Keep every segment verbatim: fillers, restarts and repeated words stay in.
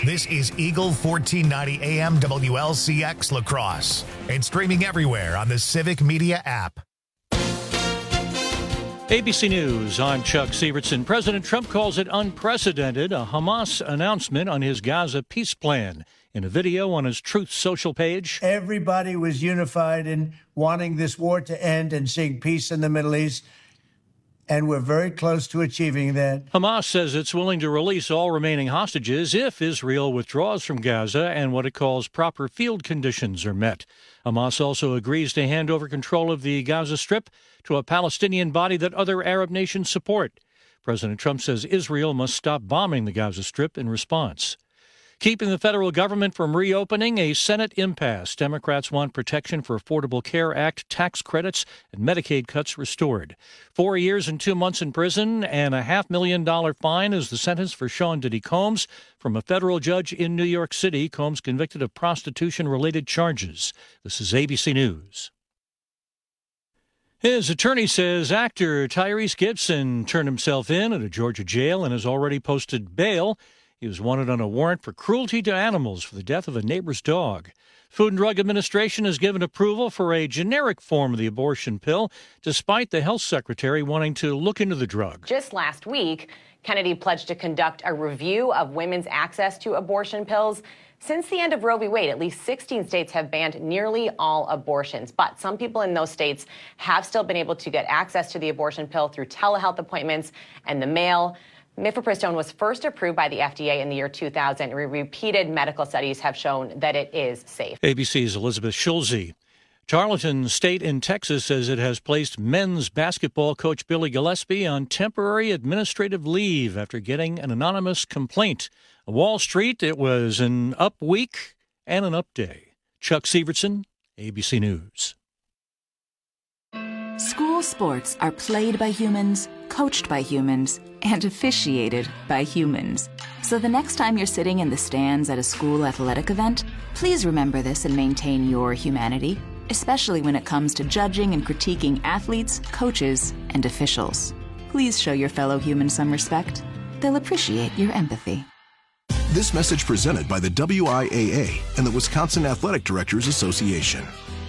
This is Eagle fourteen ninety A M W L C X La Crosse and streaming everywhere on the Civic Media app. A B C News, I'm Chuck Sievertson. President Trump calls it unprecedented, a Hamas announcement on his Gaza peace plan. In a video on his Truth Social page, everybody was unified in wanting this war to end and seeing peace in the Middle East, and we're very close to achieving that. Hamas says it's willing to release all remaining hostages if Israel withdraws from Gaza and what it calls proper field conditions are met. Hamas also agrees to hand over control of the Gaza Strip to a Palestinian body that other Arab nations support. President Trump says Israel must stop bombing the Gaza Strip in response. Keeping the federal government from reopening, a Senate impasse. Democrats want Protection for Affordable Care Act tax credits and Medicaid cuts restored. Four years and two months in prison and a half million dollar fine is the sentence for Sean Diddy Combs from a federal judge in New York City. Combs convicted of prostitution-related charges. This is A B C News. His attorney says actor Tyrese Gibson turned himself in at a Georgia jail and has already posted bail. He was wanted on a warrant for cruelty to animals for the death of a neighbor's dog. Food and Drug Administration has given approval for a generic form of the abortion pill, despite the health secretary wanting to look into the drug. Just last week, Kennedy pledged to conduct a review of women's access to abortion pills. Since the end of Roe v. Wade, at least sixteen states have banned nearly all abortions. But some people in those states have still been able to get access to the abortion pill through telehealth appointments and the mail. Mifepristone was first approved by the F D A in the year two thousand. Repeated medical studies have shown that it is safe. A B C's Elizabeth Schulze. Tarleton State in Texas says it has placed men's basketball coach Billy Gillespie on temporary administrative leave after getting an anonymous complaint. Wall Street, it was an up week and an up day. Chuck Sievertson, A B C News. School sports are played by humans, coached by humans, and officiated by humans. So the next time you're sitting in the stands at a school athletic event, please remember this and maintain your humanity, especially when it comes to judging and critiquing athletes, coaches, and officials. Please show your fellow humans some respect. They'll appreciate your empathy. This message presented by the W I A A and the Wisconsin Athletic Directors Association.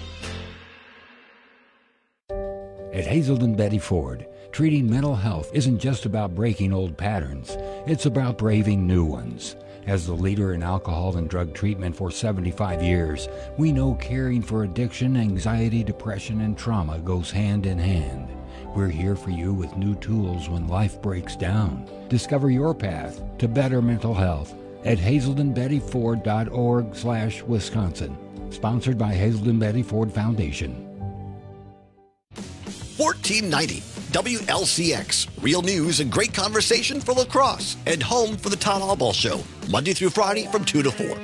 At Hazelden Betty Ford, treating mental health isn't just about breaking old patterns. It's about braving new ones. As the leader in alcohol and drug treatment for seventy-five years, we know caring for addiction, anxiety, depression, and trauma goes hand in hand. We're here for you with new tools when life breaks down. Discover your path to better mental health at hazelden betty ford dot org slash Wisconsin. Sponsored by Hazelden Betty Ford Foundation. fourteen ninety W L C X. Real news and great conversation for La Crosse. And home for the Todd Albaugh Show. Monday through Friday from two to four.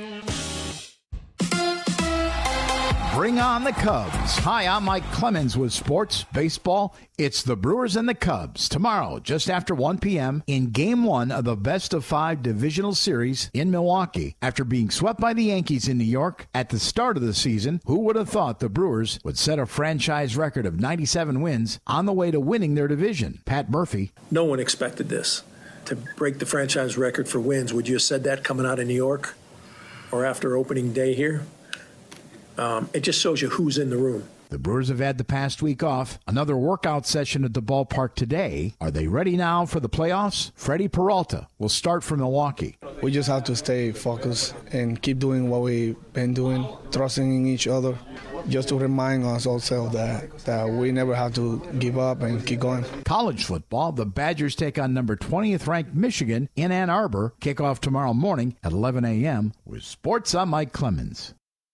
Bring on the Cubs. Hi, I'm Mike Clemens with Sports Baseball. It's the Brewers and the Cubs tomorrow, just after one p.m. in Game one of the Best of Five Divisional Series in Milwaukee. After being swept by the Yankees in New York at the start of the season, who would have thought the Brewers would set a franchise record of ninety-seven wins on the way to winning their division? Pat Murphy. No one expected this. To break the franchise record for wins, would you have said that coming out of New York or after opening day here? Um, it just shows you who's in the room. The Brewers have had the past week off. Another workout session at the ballpark today. Are they ready now for the playoffs? Freddie Peralta will start for Milwaukee. We just have to stay focused and keep doing what we've been doing, trusting in each other, just to remind us also that, that we never have to give up and keep going. College football, the Badgers take on number twentieth ranked Michigan in Ann Arbor. Kickoff tomorrow morning at eleven a.m. With Sports, I'm Mike Clemens.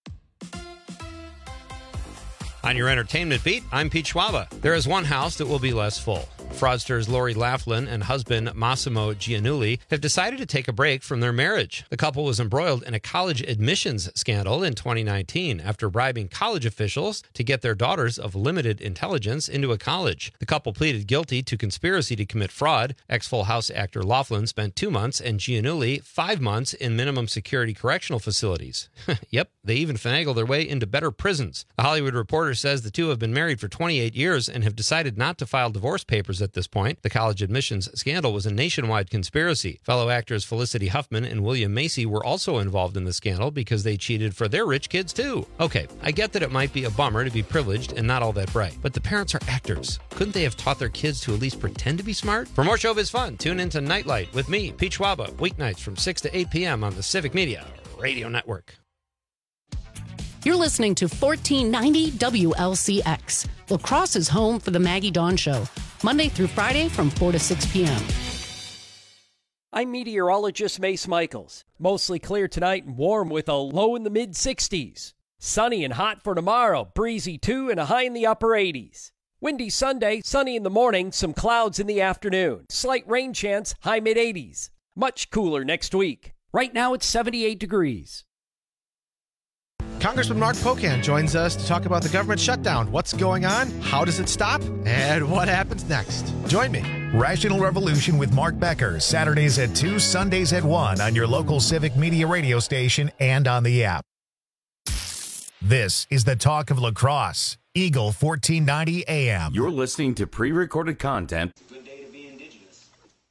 On your entertainment beat, I'm Pete Schwaba. There is one house that will be less full. Fraudsters Lori Laughlin and husband Massimo Giannulli have decided to take a break from their marriage. The couple was embroiled in a college admissions scandal in twenty nineteen after bribing college officials to get their daughters of limited intelligence into a college. The couple pleaded guilty to conspiracy to commit fraud. Ex-Full House actor Laughlin spent two months and Giannulli five months in minimum security correctional facilities. Yep, they even finagled their way into better prisons. The Hollywood Reporter says the two have been married for twenty-eight years and have decided not to file divorce papers actors at this point. The college admissions scandal was a nationwide conspiracy. Fellow actors Felicity Huffman and William Macy were also involved in the scandal because they cheated for their rich kids too. Okay, I get that it might be a bummer to be privileged and not all that bright, but the parents are actors. Couldn't they have taught their kids to at least pretend to be smart? For more Showbiz fun, tune into Nightlight with me, Pete Schwaba, weeknights from six to eight p.m. on the Civic Media Radio Network. You're listening to fourteen ninety W L C X, La Crosse's home for the Maggie Dawn Show, Monday through Friday from four to six p.m. I'm meteorologist Mace Michaels. Mostly clear tonight and warm with a low in the mid sixties. Sunny and hot for tomorrow, breezy too, and a high in the upper eighties. Windy Sunday, sunny in the morning, some clouds in the afternoon. Slight rain chance, high mid eighties. Much cooler next week. Right now it's seventy-eight degrees. Congressman Mark Pocan joins us to talk about the government shutdown. What's going on? How does it stop? And what happens next? Join me. Rational Revolution with Mark Becker, Saturdays at two, Sundays at one on your local Civic Media radio station and on the app. This is the talk of La Crosse, Eagle fourteen ninety A M. You're listening to pre-recorded content. Good day to be indigenous.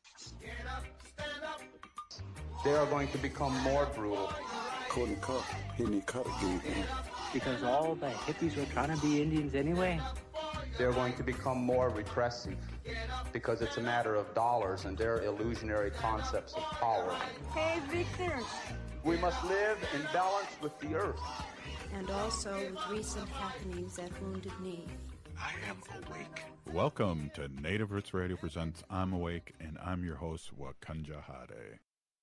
They are going to become more brutal. Couldn't cut. He need cut again. Because all the hippies were trying to be Indians anyway. They're going to become more repressive because it's a matter of dollars and their illusionary concepts of power. Hey, Victor. We must live in balance with the earth. And also with recent happenings at Wounded Knee. I am awake. Welcome to Native Roots Radio Presents I'm Awake, and I'm your host, Wakanja Hade.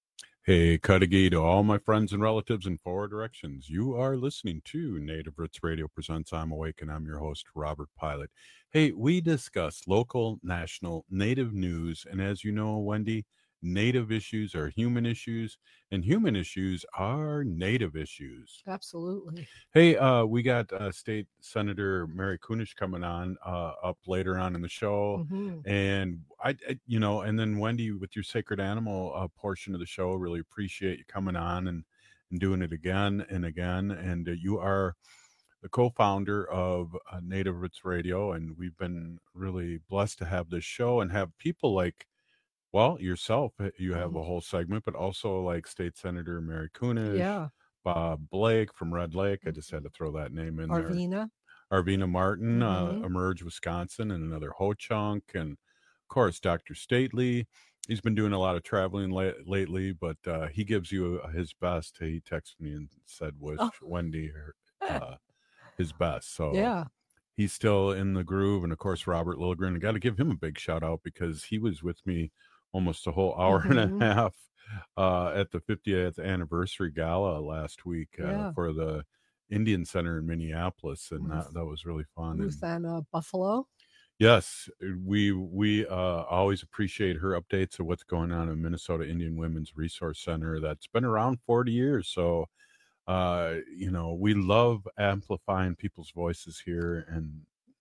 Hey, Kadagi to all my friends and relatives in four directions. You are listening to Native Roots Radio Presents I'm Awake, and I'm your host, Robert Pilot. Hey, we discuss local, national, Native news, and as you know, Wendy, Native issues are human issues, and human issues are Native issues. Absolutely. Hey, uh, we got uh, State Senator Mary Kunesh coming on uh, up later on in the show, Mm-hmm. and I, I, you know, and then Wendy with your sacred animal uh, portion of the show. Really appreciate you coming on and, and doing it again and again. And uh, you are the co-founder of uh, Native Roots Radio, and we've been really blessed to have this show and have people like. Well, yourself, you have a whole segment, but also like State Senator Mary Kunesh, Yeah. Bob Blake from Red Lake. I just had to throw that name in there. Arvina. Arvina Martin, Mhm. uh, Emerge Wisconsin, and another Ho-Chunk. And of course, Doctor Stately. He's been doing a lot of traveling la- lately, but uh, he gives you his best. He texted me and said, wish Oh. Wendy her, uh, his best. So Yeah. he's still in the groove. And of course, Robert Lilligren, I got to give him a big shout out because he was with me almost a whole hour Mhm. and a half uh, at the fiftieth anniversary gala last week uh, Yeah. for the Indian Center in Minneapolis. And Ruth- that, that was really fun. Ruth And and uh, Buffalo. yes, we, we uh, always appreciate her updates of what's going on in Minnesota Indian Women's Resource Center. That's been around forty years. So, uh, you know, we love amplifying people's voices here and,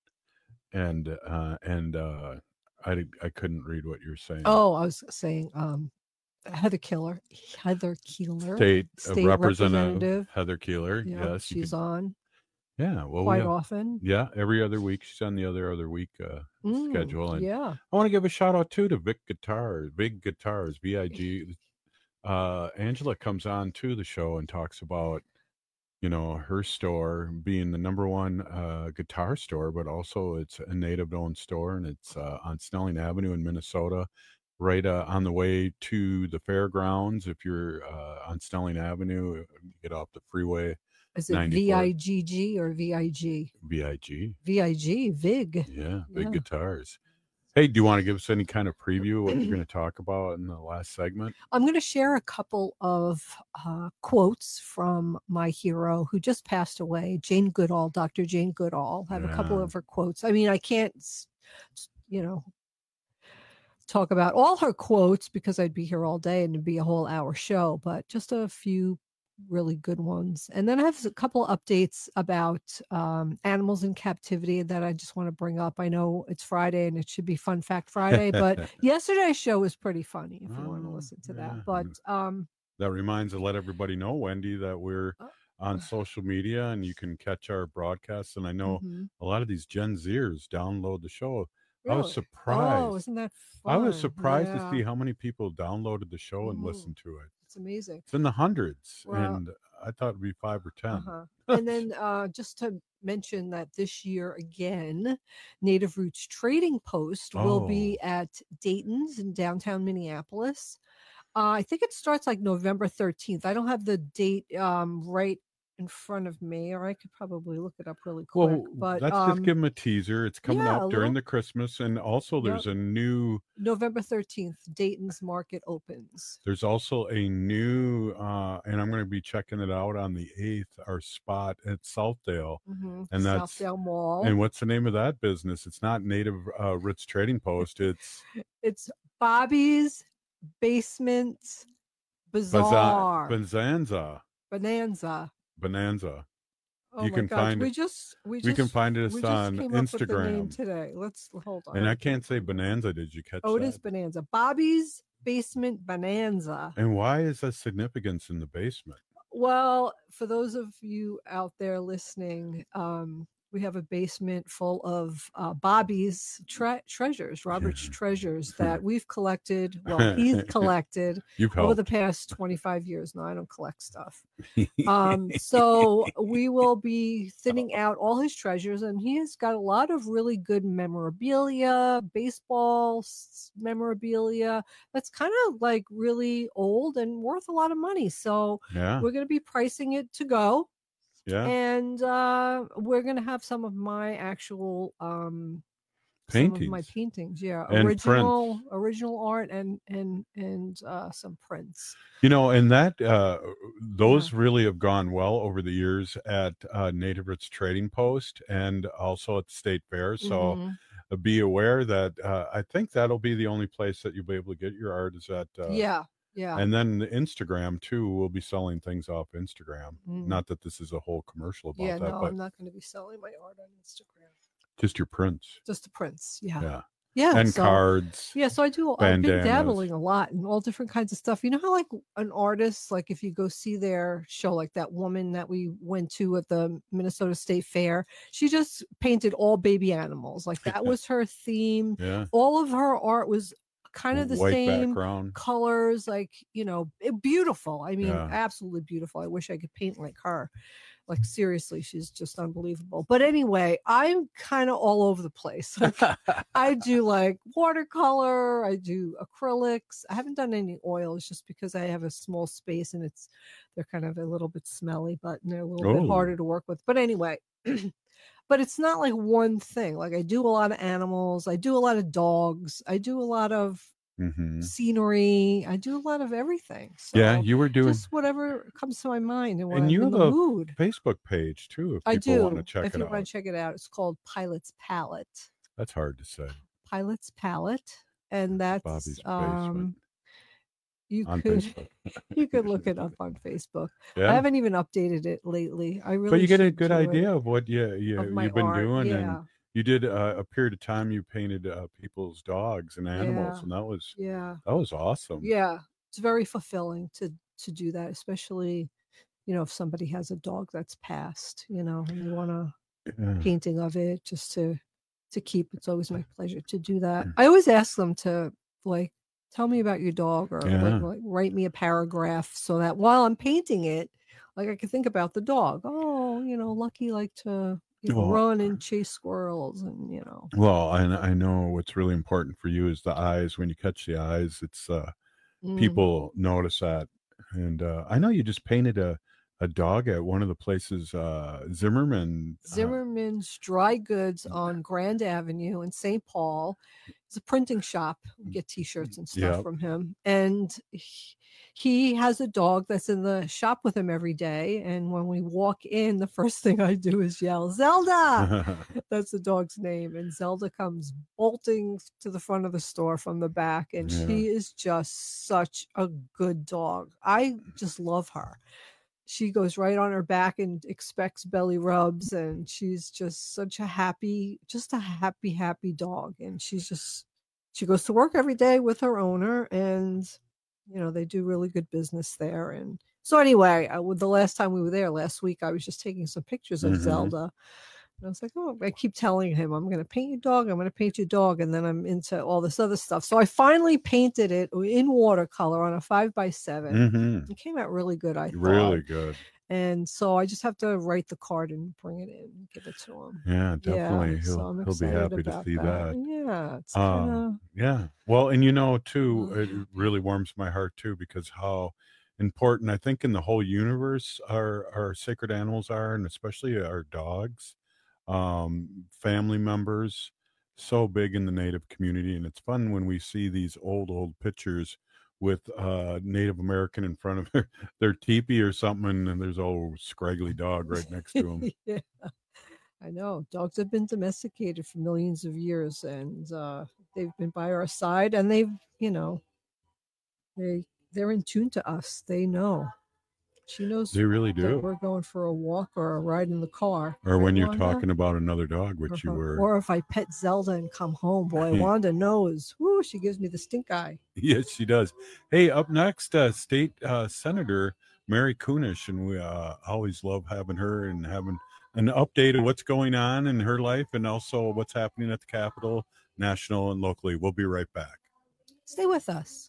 and, uh, and, uh, I, I couldn't read what you're saying. Oh, I was saying um, Heather Keeler. Heather Keeler. State, uh, State representative, representative. Heather Keeler. Yeah, Yes, you she's can- on Yeah, well, we quite have- often. Yeah, every other week. She's on the other other week uh, Mm, schedule. And yeah. I want to give a shout out too to Vic Guitars, Big Guitars, V I G. Uh, Angela comes on to the show and talks about, you know, her store being the number one uh, guitar store, but also it's a native-owned store, and it's uh, on Snelling Avenue in Minnesota, right uh, on the way to the fairgrounds. If you're uh, on Snelling Avenue, you get off the freeway. Is it V ninety-four I G G or V I G? V I G. V I G, Vig. Yeah, big Yeah. guitars. Hey, do you want to give us any kind of preview of what you're going to talk about in the last segment? I'm going to share a couple of uh, quotes from my hero who just passed away, Jane Goodall, Doctor Jane Goodall. I have a couple Yeah. of her quotes. I mean, I can't, s- s- you know, talk about all her quotes because I'd be here all day and it'd be a whole hour show, but just a few really good ones. And then I have a couple updates about um, animals in captivity that I just want to bring up. I know it's Friday and it should be Fun Fact Friday, but yesterday's show was pretty funny if you want to listen to yeah. that. But um, That reminds to let everybody know, Wendy, that we're on social media and you can catch our broadcasts. And I know Mhm. a lot of these Gen Zers download the show. I was Really? surprised. Oh, isn't that I was fun? surprised Yeah. to see how many people downloaded the show and Mhm. listened to it. It's amazing. It's in the hundreds, Well- and I thought it'd be five or ten. Uh-huh. And then uh, just to mention that this year again, Native Roots Trading Post will be Oh. at Dayton's in downtown Minneapolis. Uh, I think it starts like November thirteenth. I don't have the date um, right in front of me, or I could probably look it up really quick. Well, but let's um, just give them a teaser. It's coming yeah, up a during little- the Christmas, and also there's Yep. a new. November thirteenth, Dayton's Market opens. There's also a new, uh, and I'm going to be checking it out on the eighth. Our spot at Southdale, Mhm, and that's Southdale Mall. And what's the name of that business? It's not Native uh, Roots Trading Post. It's It's Bobby's Basement Baza- Bazaar Bonanza. Bonanza. Bonanza. Oh you my can gosh, find we it. just we we just can find it we us just on came up with the name Instagram. today. Let's hold on. And I can't say Bonanza. Did you catch Oh, it that? is Bonanza. Bobby's Basement Bonanza. And why is that significance in the basement? Well, for those of you out there listening, um, we have a basement full of uh, Bobby's tre- treasures, Robert's treasures that we've collected. Well, he's collected You've over the helped. past twenty-five years. No, I don't collect stuff. Um, so we will be thinning out all his treasures, and he has got a lot of really good memorabilia, baseball s- memorabilia that's kind of like really old and worth a lot of money. So Yeah. we're going to be pricing it to go. Yeah. And uh, we're going to have some of my actual um, some of my Paintings. paintings. Yeah, And original original art and and and uh, some prints. You know, and that uh, those really have gone well over the years at uh, Native Roots Trading Post and also at the State Fair. So Mhm. uh, be aware that uh, I think that'll be the only place that you'll be able to get your art is at. Uh, Yeah, yeah. And then the Instagram too. We'll be selling things off Instagram. Mm. Not that this is a whole commercial about Yeah, that, no, but I'm not going to be selling my art on Instagram. just your prints. Just the prints. Yeah. Yeah. Yeah. And so- cards. Yeah. So I do, I've been bandanas. dabbling a lot in all different kinds of stuff. You know how, like, an artist, like, if you go see their show, like that woman that we went to at the Minnesota State Fair, she just painted all baby animals. Like, that was her theme. Yeah. All of her art was kind of the White same background. colors, like, you know, it- beautiful. I mean, Yeah. absolutely beautiful. I wish I could paint like her. Like, seriously, she's just unbelievable. But anyway, I'm kind of all over the place. Like, I do like watercolor, I do acrylics. I haven't done any oils just because I have a small space and it's they're kind of a little bit smelly, but they're a little Oh. bit harder to work with. But anyway, but it's not like one thing. Like, I do a lot of animals, I do a lot of dogs, I do a lot of Mhm. scenery, I do a lot of everything. So Yeah, you were doing, just whatever comes to my mind and when and I'm you in have the a mood. Facebook page too. If I people do. want to check if it you out, want to check it out, it's called Pilot's Palette. that's hard to say. Pilot's Palette, and that's Bobby's um, you on could Facebook. you could look it up on Facebook. Yeah. I haven't even updated it lately. I really, But you get a should good do it. idea of what you, you Of my you've been art, doing, yeah. and you did uh, a period of time. You painted uh, people's dogs and animals, Yeah. and that was Yeah, that was awesome. yeah, it's very fulfilling to to do that, especially you know if somebody has a dog that's passed, you know, and they want a Yeah. painting of it just to to keep. It's always my pleasure to do that. Mm. I always ask them to like tell me about your dog or Yeah. like, like write me a paragraph so that while I'm painting it, like I can think about the dog. Oh, you know, Lucky liked to you know, Well, run and chase squirrels, and you know. Well, and I know what's really important for you is the eyes. When you catch the eyes, it's uh, Mm. people notice that. And uh, I know you just painted a a dog at one of the places, uh, Zimmerman. uh, Zimmerman's Dry Goods on Grand Avenue in Saint Paul. It's a printing shop. We get T-shirts and stuff Yep. from him, and he, he has a dog that's in the shop with him every day. And when we walk in, the first thing I do is yell, "Zelda!" That's the dog's name, and Zelda comes bolting to the front of the store from the back, and Yeah. she is just such a good dog. I just love her. She goes right on her back and expects belly rubs, and she's just such a happy, just a happy, happy dog. And she's just, she goes to work every day with her owner, and you know they do really good business there. And so anyway, I, with the last time we were there last week, I was just taking some pictures of Mhm. Zelda, And I was like, oh, I keep telling him, I'm going to paint your dog. I'm going to paint your dog. And then I'm into all this other stuff. So I finally painted it in watercolor on a five by seven. Mm-hmm. It came out really good, I thought. Really good. And so I just have to write the card and bring it in and give it to him. Yeah, definitely. Yeah, he'll so I'm he'll be happy to about see that. that. Yeah, it's Um, kinda... yeah. Well, and you know, too, it really warms my heart too, because how important I think in the whole universe our our sacred animals are, and especially our dogs, um, family members, so big in the Native community. And it's fun when we see these old, old pictures with uh Native American in front of their, their teepee or something, and there's a old scraggly dog right next to him. Yeah, I know. Dogs have been domesticated for millions of years, and uh, they've been by our side, and they've, you know, they they're in tune to us. They know. She knows They really that do. we're going for a walk or a ride in the car. Or Right, when you're Wanda? talking about another dog, which you Uh-huh. were. Or if I pet Zelda and come home, boy, Wanda knows. Woo, she gives me the stink eye. Yes, she does. Hey, up next, uh, State uh, Senator Mary Kunesh, and we uh, always love having her and having an update of what's going on in her life and also what's happening at the Capitol, national and locally. We'll be right back. Stay with us.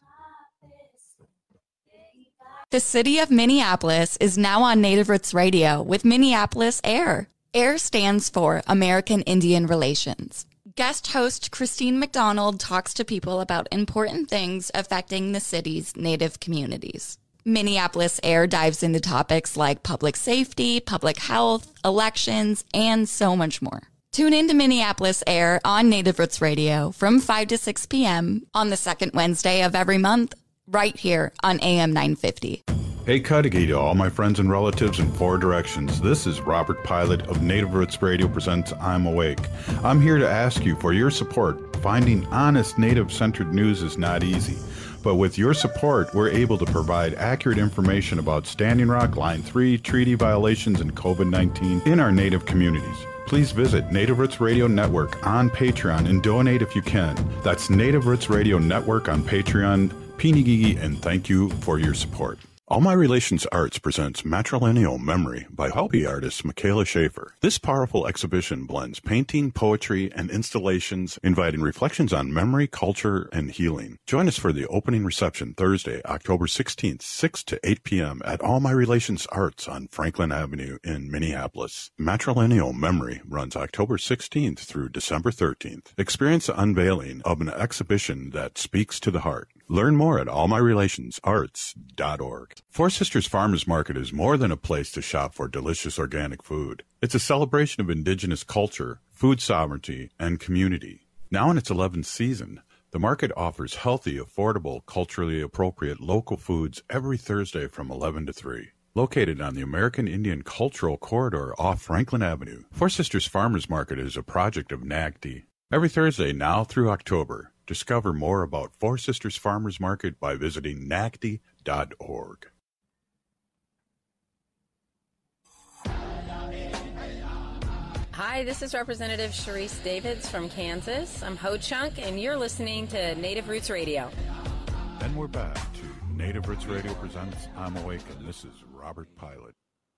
The city of Minneapolis is now on Native Roots Radio with Minneapolis AIR. AIR stands for American Indian Relations. Guest host Christine McDonald talks to people about important things affecting the city's Native communities. Minneapolis AIR dives into topics like public safety, public health, elections, and so much more. Tune in to Minneapolis AIR on Native Roots Radio from five to six p.m. on the second Wednesday of every month, right here on A M nine fifty. Hey, Cudahy, to all my friends and relatives in four directions. This is Robert Pilot of Native Roots Radio presents I'm Awake. I'm here to ask you for your support. Finding honest Native-centered news is not easy. But with your support, we're able to provide accurate information about Standing Rock, Line three, treaty violations, and COVID nineteen in our Native communities. Please visit Native Roots Radio Network on Patreon and donate if you can. That's Native Roots Radio Network on Patreon. Pinigigi, and thank you for your support. All My Relations Arts presents Matrilineal Memory by Hopi artist Michaela Schaefer. This powerful exhibition blends painting, poetry, and installations, inviting reflections on memory, culture, and healing. Join us for the opening reception Thursday, October sixteenth, six to eight p.m. at All My Relations Arts on Franklin Avenue in Minneapolis. Matrilineal Memory runs October sixteenth through December thirteenth. Experience the unveiling of an exhibition that speaks to the heart. Learn more at all my relations arts dot org. Four Sisters Farmers Market is more than a place to shop for delicious organic food. It's a celebration of indigenous culture, food sovereignty, and community. Now in its eleventh season, the market offers healthy, affordable, culturally appropriate local foods every Thursday from eleven to three. Located on the American Indian Cultural Corridor off Franklin Avenue, Four Sisters Farmers Market is a project of N A C D. Every Thursday now through October, discover more about Four Sisters Farmers Market by visiting N A C D dot org. Hi, this is Representative Sharice Davids from Kansas. I'm Ho Chunk, and you're listening to Native Roots Radio. And we're back to Native Roots Radio presents I'm Awake, and this is Robert Pilot.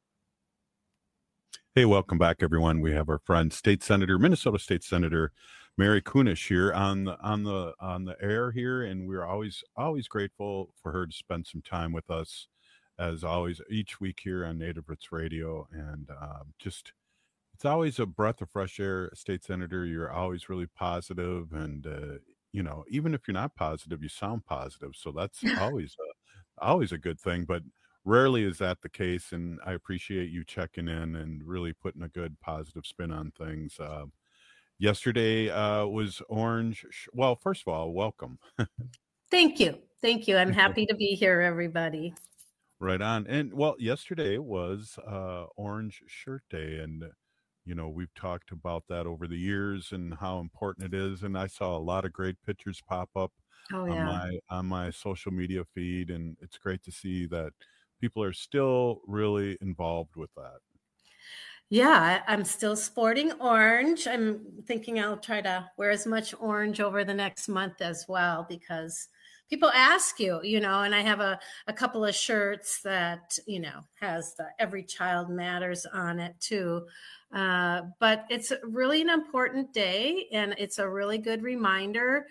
Hey, welcome back, everyone. We have our friend, State Senator, Minnesota State Senator Mary Kunesh here on the on the on the air here, and we're always always grateful for her to spend some time with us, as always, each week here on Native Roots Radio. And um, just it's always a breath of fresh air, State Senator. You're always really positive, and uh, you know, even if you're not positive, you sound positive. So that's always a, always a good thing. But rarely is that the case, and I appreciate you checking in and really putting a good positive spin on things. Uh, yesterday uh, was Orange. Sh- well, first of all, welcome. Thank you. Thank you. I'm happy to be here, everybody. Right on. And well, yesterday was uh, Orange Shirt Day, and you know, we've talked about that over the years and how important it is. And I saw a lot of great pictures pop up Oh, on yeah. my on my social media feed, and it's great to see that people are still really involved with that. Yeah, I- I'm still sporting orange. I'm thinking I'll try to wear as much orange over the next month as well, because people ask you, you know, and I have a, a couple of shirts that, you know, has the Every Child Matters on it too. Uh, but it's really an important day, and it's a really good reminder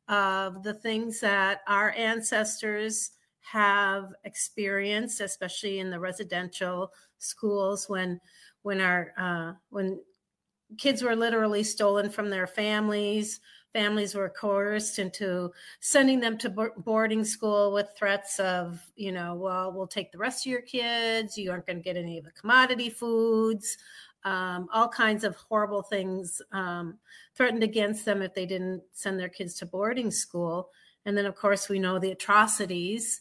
of the things that our ancestors have experienced, especially in the residential schools when when our uh, when kids were literally stolen from their families. Families were coerced into sending them to boarding school with threats of, you know, well, we'll take the rest of your kids. You aren't going to get any of the commodity foods. Um, all kinds of horrible things um, threatened against them if they didn't send their kids to boarding school. And then, of course, we know the atrocities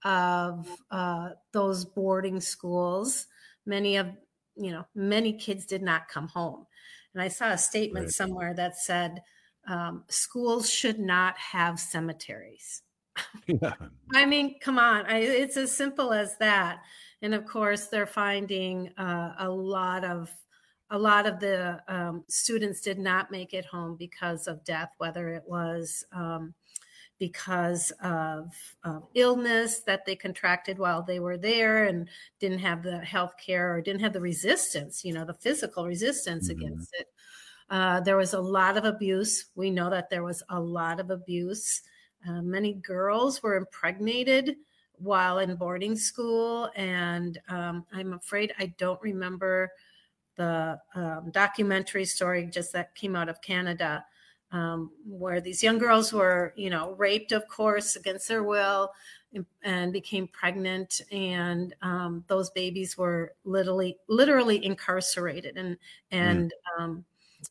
of uh, those boarding schools. Many of, you know, many kids did not come home. And I saw a statement Right. somewhere that said, um, schools should not have cemeteries. Yeah. I mean, come on. I, it's as simple as that. And of course, they're finding uh, a lot of a lot of the um, students did not make it home because of death, whether it was um, because of, of illness that they contracted while they were there and didn't have the health care or didn't have the resistance, you know, the physical resistance Mhm. against it. Uh, there was a lot of abuse. We know that there was a lot of abuse. Uh, many girls were impregnated while in boarding school. And um, I'm afraid I don't remember the um, documentary story just that came out of Canada, um, where these young girls were, you know, raped, of course, against their will and, and became pregnant. And um, those babies were literally, literally incarcerated and, and, mm. um,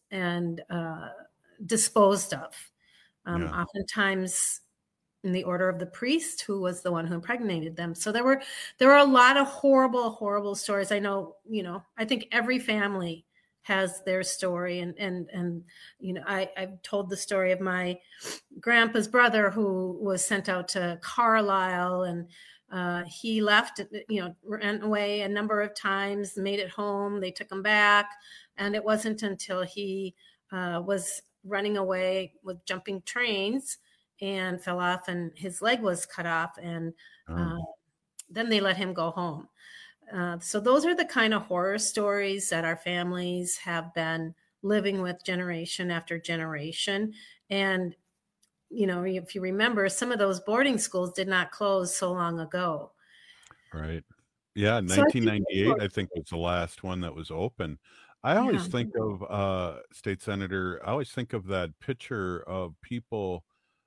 and uh, disposed of. Um, Yeah. Oftentimes in the order of the priest who was the one who impregnated them. So there were there were a lot of horrible, horrible stories. I know, you know, I think every family has their story. And and and you know, I, I've told the story of my grandpa's brother who was sent out to Carlisle, and uh, he left, you know, ran away a number of times, made it home. They took him back. And it wasn't until he uh, was running away with jumping trains and fell off and his leg was cut off. And Oh. uh, then they let him go home. Uh, so those are the kind of horror stories that our families have been living with generation after generation. And, you know, if you remember, some of those boarding schools did not close so long ago. Right. Yeah, So I think nineteen ninety-eight, people- I think, was the last one that was open. I always Yeah. think of uh State Senator, I always think of that picture of people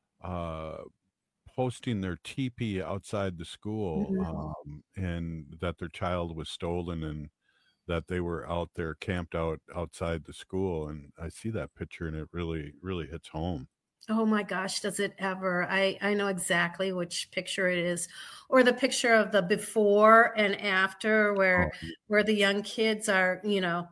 uh posting their teepee outside the school, Mhm. um, and that their child was stolen and that they were out there camped out outside the school. And I see that picture and it really, really hits home. Oh my gosh, does it ever? I, I know exactly which picture it is. Or the picture of the before and after where Oh. where the young kids are, you know,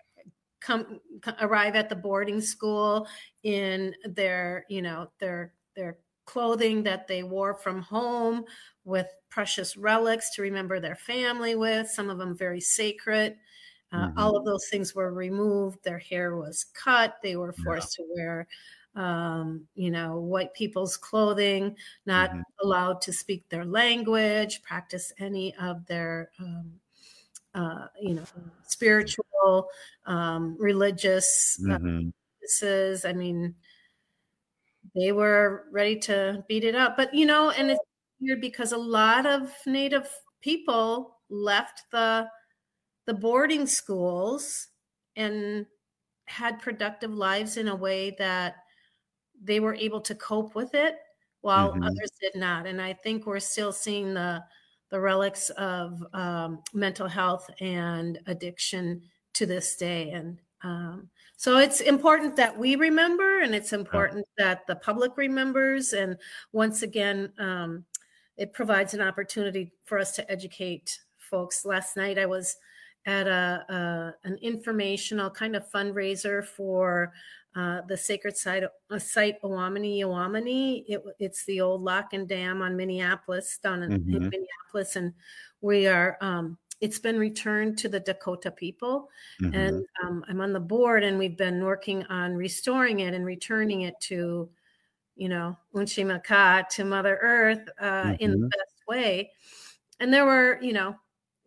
come c- arrive at the boarding school in their, you know, their their clothing that they wore from home with precious relics to remember their family with, some of them very sacred. Uh, Mhm. all of those things were removed. Their hair was cut. They were Yeah. forced to wear, um, you know, white people's clothing, not Mhm. allowed to speak their language, practice any of their, um, uh, you know, spiritual, um, religious uh, Mhm. practices. I mean, they were ready to beat it up. But, you know, and it's weird because a lot of Native people left the the boarding schools and had productive lives in a way that they were able to cope with it while Mhm. others did not. And I think we're still seeing the the relics of um, mental health and addiction to this day. And um, so it's important that we remember, and it's important that the public remembers. And once again, um, it provides an opportunity for us to educate folks. Last night I was at a, a an informational kind of fundraiser for uh, the sacred site, uh, site Owamini Owamini. It, it's the old lock and dam on Minneapolis, down in, in Mhm. Minneapolis, and we are. Um, it's been returned to the Dakota people, Mhm. and um, I'm on the board, and we've been working on restoring it and returning it to you know, Unchi Maka to Mother Earth uh, mm-hmm. in the best way. And there were, you know,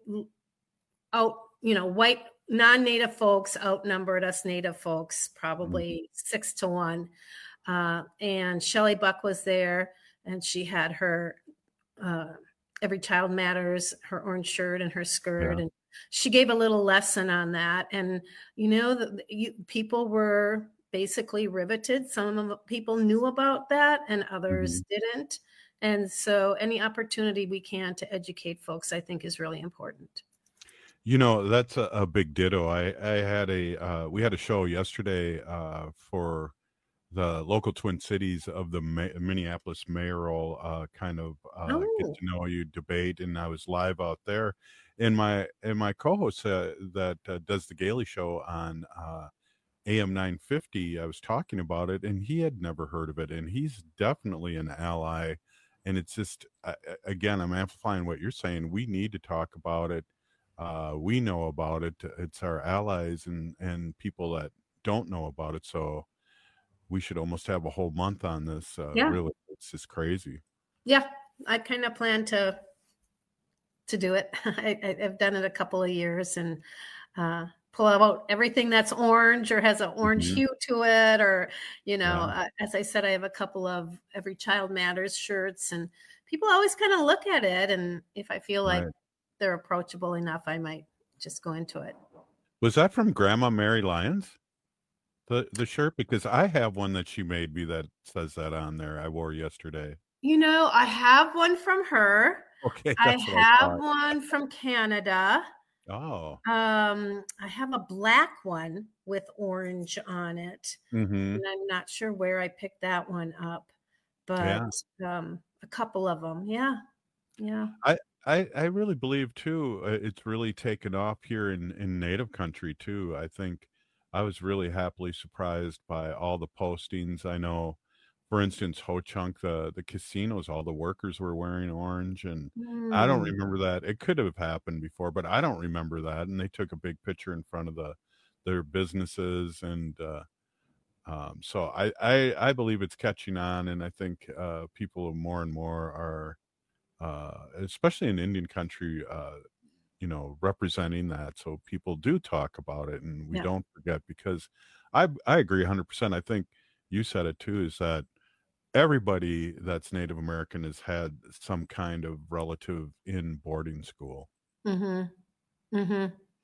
out, you know, white non-Native folks outnumbered us Native folks, probably mm-hmm. six to one. Uh, and Shelley Buck was there, and she had her uh, Every Child Matters, her orange shirt and her skirt. Yeah. And she gave a little lesson on that. And, you know, the, you, people were basically riveted. Some of the people knew about that and others mm-hmm. didn't. And so any opportunity we can to educate folks, I think, is really important. You know, that's a, a big ditto. I, I had a, uh, we had a show yesterday uh, for the local Twin Cities of the Ma- Minneapolis mayoral uh, kind of uh, oh. get to know you debate. And I was live out there. And my, and my co-host uh, that uh, does the Gailey Show on uh, A M nine fifty, I was talking about it, and he had never heard of it. And he's definitely an ally. And it's just, uh, again, I'm amplifying what you're saying. We need to talk about it. Uh, we know about it. It's our allies and, and people that don't know about it. So we should almost have a whole month on this. Uh, yeah. Really, it's just crazy. Yeah, I kind of plan to to do it. I, I've done it a couple of years and uh, pull out everything that's orange or has an orange mm-hmm. hue to it. Or, you know, yeah. uh, as I said, I have a couple of Every Child Matters shirts, and people always kind of look at it. And if I feel like right. they're approachable enough, I might just go into it. Was that from Grandma Mary Lyons? The the shirt? Because I have one that she made me that says that on there. I wore yesterday. You know, I have one from her. Okay. I have I one from Canada. Oh. Um, I have a black one with orange on it. Mm-hmm. And I'm not sure where I picked that one up, but yeah. um, a couple of them. Yeah. Yeah. I, I, I really believe too, uh, it's really taken off here in, in Native country too. I think I was really happily surprised by all the postings. I know, for instance, Ho Chunk, the, the casinos, all the workers were wearing orange, and mm. I don't remember that. It could have happened before, but I don't remember that. And they took a big picture in front of the their businesses, and uh, um, so I, I I believe it's catching on, and I think uh, people more and more are, uh, especially in Indian country, uh, you know, representing that, so people do talk about it, and we yeah. don't forget. Because I I agree one hundred percent. I think you said it too, is that everybody that's Native American has had some kind of relative in boarding school. Mm-hmm. Mm-hmm.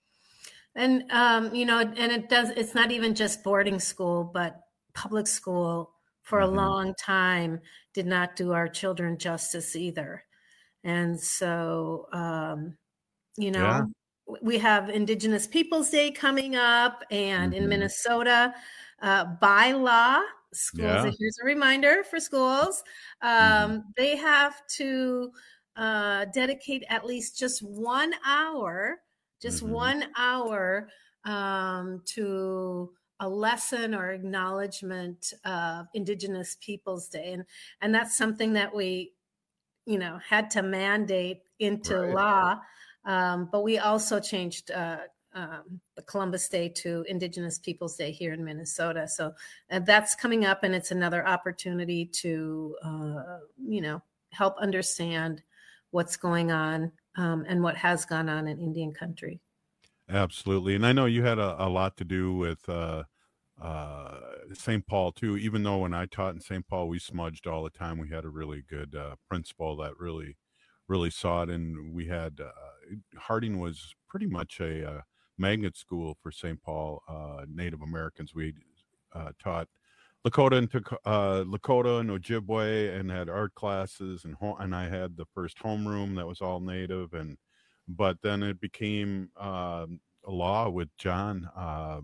And, um, you know, and it does, it's not even just boarding school, but public school for mm-hmm. a long time did not do our children justice either. And so, um, you know, yeah. we have Indigenous Peoples Day coming up, and mm-hmm. in Minnesota, uh, by law, schools, yeah. here's a reminder for schools, um, mm. they have to uh, dedicate at least just one hour, just mm-hmm. one hour um, to a lesson or acknowledgement of Indigenous Peoples Day. And, and that's something that we, you know, had to mandate into right. law. Um, but we also changed uh, Um, the Columbus Day to Indigenous Peoples Day here in Minnesota. So uh, that's coming up, and it's another opportunity to, uh, you know, help understand what's going on um, and what has gone on in Indian country. Absolutely. And I know you had a, a lot to do with uh, uh, Saint Paul too, even though when I taught in Saint Paul, we smudged all the time. We had a really good uh, principal that really, really saw it. And we had, uh, Harding was pretty much a, uh, magnet school for Saint Paul uh, Native Americans. We uh, taught Lakota and uh, Lakota and Ojibwe, and had art classes, and home, and I had the first homeroom that was all Native. And but then it became uh, a law with John. Uh,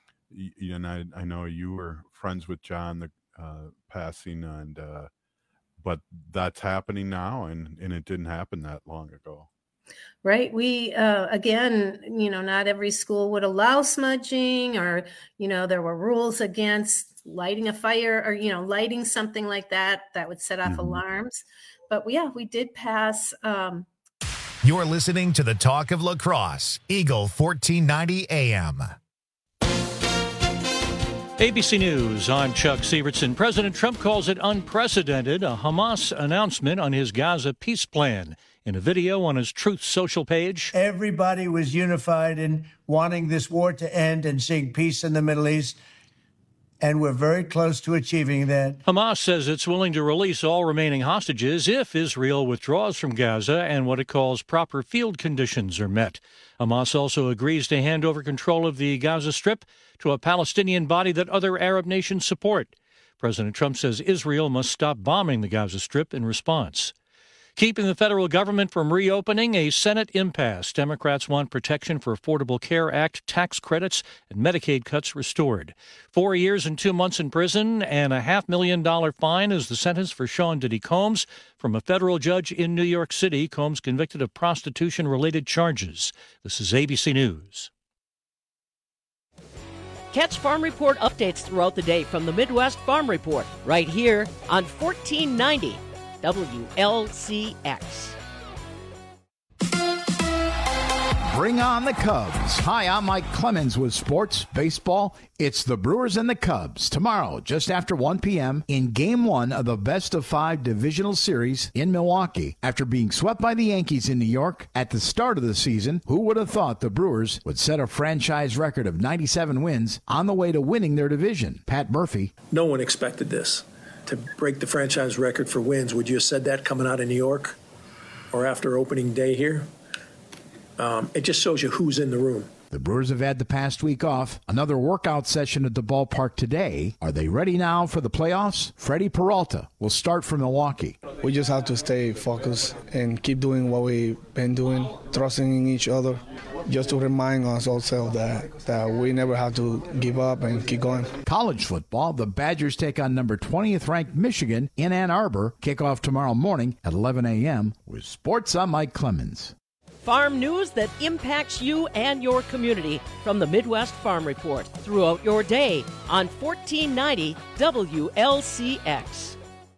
and I, I know you were friends with John, the uh, passing, and uh, but that's happening now, and and it didn't happen that long ago. Right. We, uh, again, you know, not every school would allow smudging, or, you know, there were rules against lighting a fire, or, you know, lighting something like that, that would set off mm-hmm. alarms. But yeah, we did pass. Um... You're listening to the Talk of La Crosse, Eagle fourteen ninety A M. A B C News, I'm Chuck Sievertson. President Trump calls it unprecedented, a Hamas announcement on his Gaza peace plan. In a video on his Truth Social page, everybody was unified in wanting this war to end and seeing peace in the Middle East, and we're very close to achieving that. Hamas says it's willing to release all remaining hostages if Israel withdraws from Gaza and what it calls proper field conditions are met. Hamas also agrees to hand over control of the Gaza Strip to a Palestinian body that other Arab nations support. President Trump says Israel must stop bombing the Gaza Strip in response. Keeping the federal government from reopening, a Senate impasse. Democrats want Protection for Affordable Care Act tax credits and Medicaid cuts restored. Four years and two months in prison and a half million dollar fine is the sentence for Sean Diddy Combs from a federal judge in New York City. Combs convicted of prostitution-related charges. This is A B C News. Catch Farm Report updates throughout the day from the Midwest Farm Report right here on fourteen ninety W L C X. Bring on the Cubs. Hi, I'm Mike Clemens with Sports Baseball. It's the Brewers and the Cubs tomorrow, just after one p.m. in Game one of the Best of Five Divisional Series in Milwaukee. After being swept by the Yankees in New York at the start of the season, who would have thought the Brewers would set a franchise record of ninety-seven wins on the way to winning their division? Pat Murphy. No one expected this, to break the franchise record for wins. Would you have said that coming out of New York or after opening day here? Um, it just shows you who's in the room. The Brewers have had the past week off. Another workout session at the ballpark today. Are they ready now for the playoffs? Freddie Peralta will start for Milwaukee. We just have to stay focused and keep doing what we've been doing, trusting in each other, just to remind us ourselves that, that we never have to give up and keep going. College football, the Badgers take on number twentieth ranked Michigan in Ann Arbor. Kickoff tomorrow morning at eleven a.m. With Sports, I'm Mike Clemens. Farm news that impacts you and your community from the Midwest Farm Report throughout your day on fourteen ninety W L C X.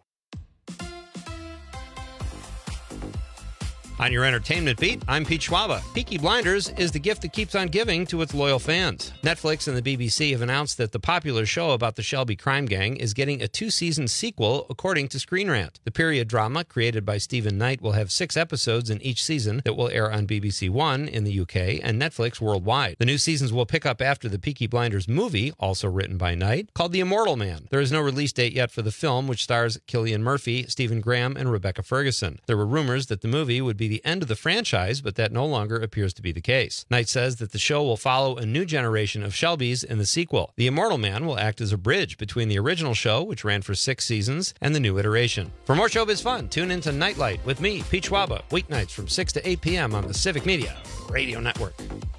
On your entertainment beat, I'm Pete Schwaba. Peaky Blinders is the gift that keeps on giving to its loyal fans. Netflix and the B B C have announced that the popular show about the Shelby crime gang is getting a two-season sequel, according to Screen Rant. The period drama, created by Stephen Knight, will have six episodes in each season that will air on B B C One in the U K and Netflix worldwide. The new seasons will pick up after the Peaky Blinders movie, also written by Knight, called The Immortal Man. There is no release date yet for the film, which stars Cillian Murphy, Stephen Graham, and Rebecca Ferguson. There were rumors that the movie would be the end of the franchise, but that no longer appears to be the case. Knight says that the show will follow a new generation of Shelbys in the sequel. The Immortal Man will act as a bridge between the original show, which ran for six seasons, and the new iteration. For more showbiz fun, tune into Nightlight with me, Pete Schwaba, weeknights from six to eight p.m. on the Civic Media Radio Network.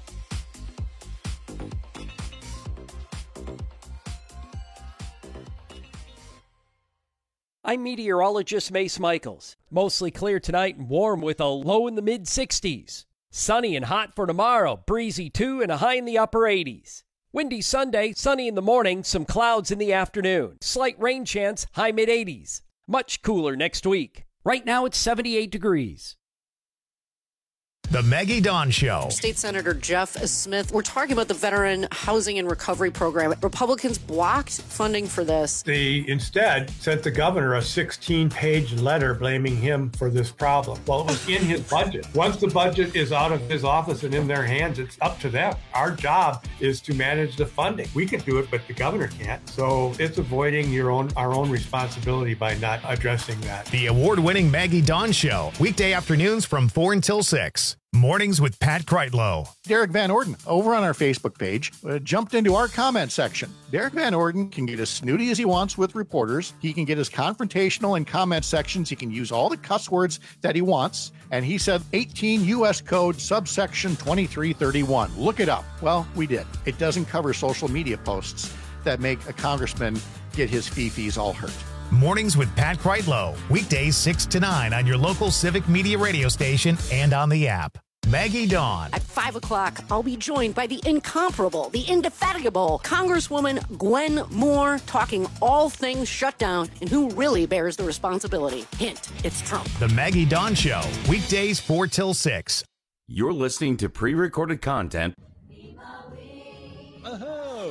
I'm meteorologist Mace Michaels. Mostly clear tonight and warm with a low in the mid sixties. Sunny and hot for tomorrow, breezy too, and a high in the upper eighties. Windy Sunday, sunny in the morning, some clouds in the afternoon. Slight rain chance, high mid eighties. Much cooler next week. Right now it's seventy-eight degrees. The Maggie Dawn Show. State Senator Jeff Smith, we're talking about the Veteran Housing and Recovery Program. Republicans blocked funding for this. They instead sent the governor a sixteen-page letter blaming him for this problem. Well, it was in his budget. Once the budget is out of his office and in their hands, it's up to them. Our job is to manage the funding. We can do it, but the governor can't. So it's avoiding your own our own responsibility by not addressing that. The award-winning Maggie Dawn Show. Weekday afternoons from four until six. Mornings with Pat Kreitlow. Derek Van Orden, over on our Facebook page, uh, jumped into our comment section. Derek Van Orden can get as snooty as he wants with reporters. He can get as confrontational in comment sections. He can use all the cuss words that he wants. And he said eighteen U S Code subsection twenty-three thirty-one. Look it up. Well, we did. It doesn't cover social media posts that make a congressman get his fee-fees all hurt. Mornings with Pat Kreitlow. Weekdays six to nine on your local Civic Media radio station and on the app. Maggie Dawn. At five o'clock, I'll be joined by the incomparable, the indefatigable Congresswoman Gwen Moore, talking all things shutdown and who really bears the responsibility. Hint, it's Trump. The Maggie Dawn Show. Weekdays four till six. You're listening to pre-recorded content. Oh,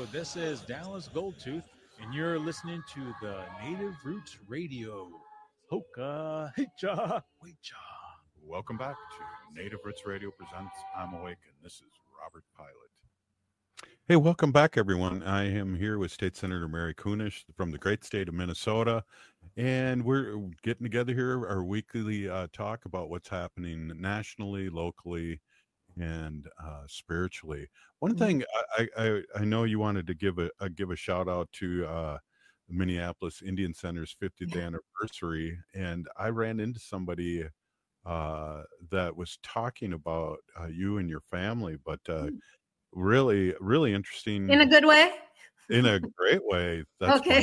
This is Dallas Goldtooth, and you're listening to the Native Roots Radio. Hoka, hecha, wecha. Welcome back to Native Roots Radio presents I'm Awake, and this is Robert Pilot. Hey, welcome back, everyone. I am here with State Senator Mary Kunesh from the great state of Minnesota, and we're getting together here, our weekly uh, talk about what's happening nationally, locally, and uh, spiritually. One thing I, I, I know you wanted to give a, a give a shout out to uh, the Minneapolis Indian Center's fiftieth anniversary, and I ran into somebody uh, that was talking about uh, you and your family, but uh, really, really interesting. In a good way? In a great way. That's okay.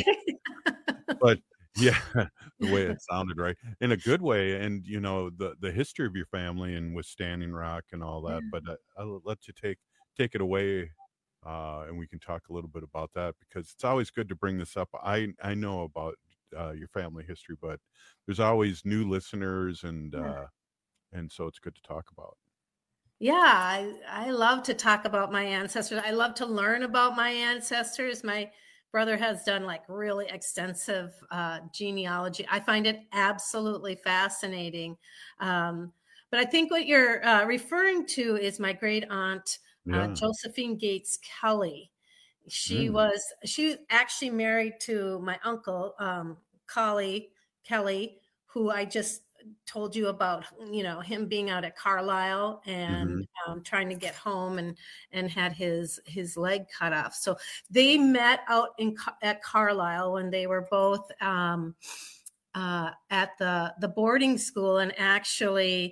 But yeah, the way it sounded, right? In a good way. And, you know, the, the history of your family and with Standing Rock and all that. Yeah. But uh, I'll let you take, take it away. Uh, and we can talk a little bit about that, because it's always good to bring this up. I, I know about uh, your family history, but there's always new listeners, and Yeah. uh, and so it's good to talk about. Yeah, I, I love to talk about my ancestors. I love to learn about my ancestors. My brother has done like really extensive uh, genealogy. I find it absolutely fascinating. Um, but I think what you're uh, referring to is my great aunt, uh, Yeah. Josephine Gates Kelly. She Mm. was, she was actually married to my uncle, um, Collie Kelly, who I just told you about, you know, him being out at Carlisle and um, trying to get home, and and had his his leg cut off. So they met out in Ca- at Carlisle when they were both um, uh, at the the boarding school. And actually,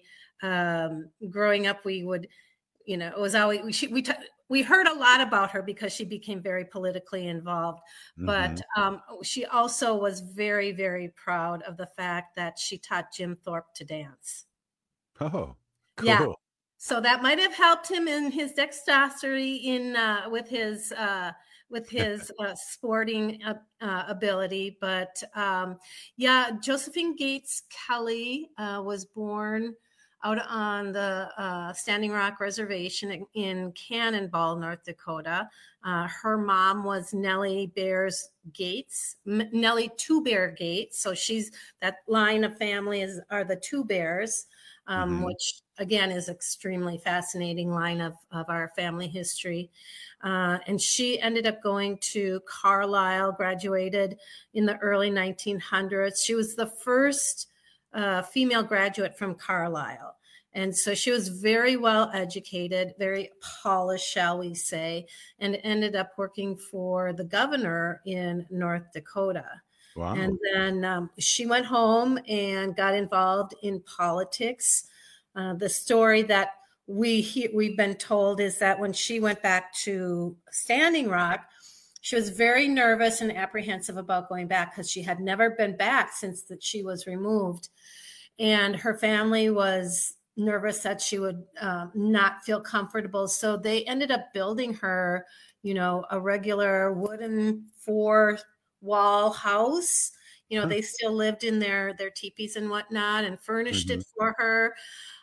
um, growing up, we would, you know, it was always we she, we. T- We heard a lot about her because she became very politically involved, but um, she also was very, very proud of the fact that she taught Jim Thorpe to dance. Oh, cool. Yeah. So that might have helped him in his dexterity in uh, with his uh, with his uh, sporting uh, uh, ability. But um, yeah, Josephine Gates Kelly uh, was born out on the uh, Standing Rock Reservation in, in Cannonball, North Dakota. Uh, her mom was Nellie Bears Gates, M- Nellie Two Bear Gates. So she's, that line of family is are the Two Bears, um, Mhm. which again is extremely fascinating line of, of our family history. Uh, and she ended up going to Carlisle, graduated in the early nineteen hundreds. She was the first uh, female graduate from Carlisle. And so she was very well educated, very polished, shall we say, and ended up working for the governor in North Dakota. Wow. And then um, she went home and got involved in politics. Uh, the story that we he- we've been told is that when she went back to Standing Rock, she was very nervous and apprehensive about going back because she had never been back since that she was removed. And her family was nervous that she would uh, not feel comfortable. So they ended up building her, you know, a regular wooden four wall house. You know, Huh. they still lived in their, their teepees and whatnot, and furnished Mhm. it for her.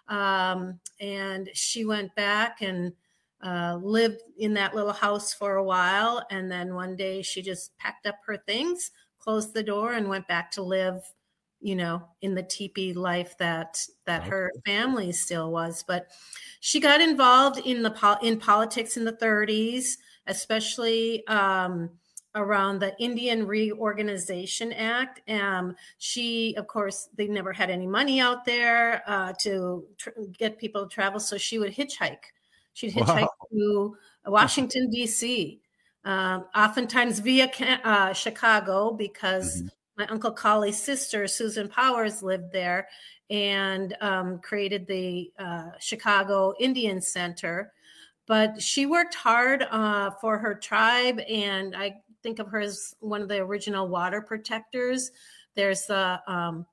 Um, and she went back and uh, lived in that little house for a while. And then one day she just packed up her things, closed the door, and went back to live, you know, in the teepee life that that her family still was. But she got involved in the pol- in politics in the thirties, especially um, around the Indian Reorganization Act. Um, she, of course, they never had any money out there uh, to tr- get people to travel, so she would hitchhike. She'd hitchhike Wow. to Washington, D C, um, oftentimes via Ca- uh, Chicago, because my Uncle Collie's sister, Susan Powers, lived there and um, created the uh, Chicago Indian Center. But she worked hard uh, for her tribe, and I think of her as one of the original water protectors. There's the um,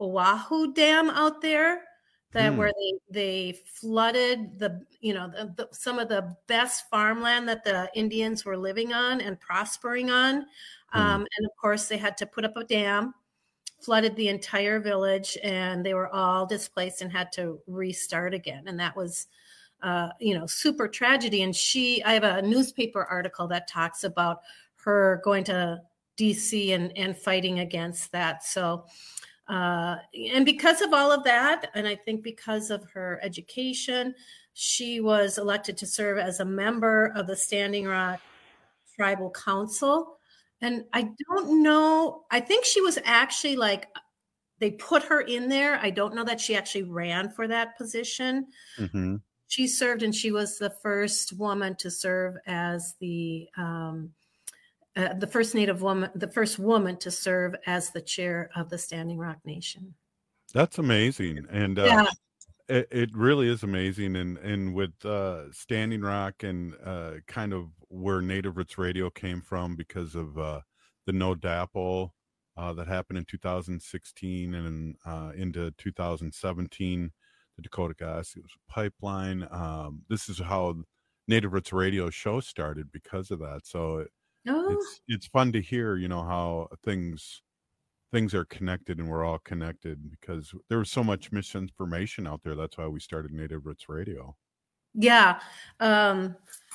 Oahu Dam out there that Hmm. where they, they flooded the, you know, the, the, some of the best farmland that the Indians were living on and prospering on. Um, and of course, they had to put up a dam, flooded the entire village, and they were all displaced and had to restart again. And that was uh, you know, super tragedy. And she, I have a newspaper article that talks about her going to D C and, and fighting against that. So, uh, and because of all of that, and I think because of her education, she was elected to serve as a member of the Standing Rock Tribal Council. And I don't know, I think she was actually like, they put her in there. I don't know that she actually ran for that position. Mm-hmm. She served, and she was the first woman to serve as the um, uh, the first Native woman, the first woman to serve as the chair of the Standing Rock Nation. That's amazing. And uh, Yeah. it, it really is amazing. And, and with uh, Standing Rock and uh, kind of where Native Roots Radio came from because of uh, the No D A P L uh, that happened in two thousand sixteen and uh, into two thousand seventeen, the Dakota Gas Pipeline. Um, this is how Native Roots Radio show started because of that. So it, Oh. it's it's fun to hear, you know, how things things are connected, and we're all connected because there was so much misinformation out there. That's why we started Native Roots Radio. Yeah. Um,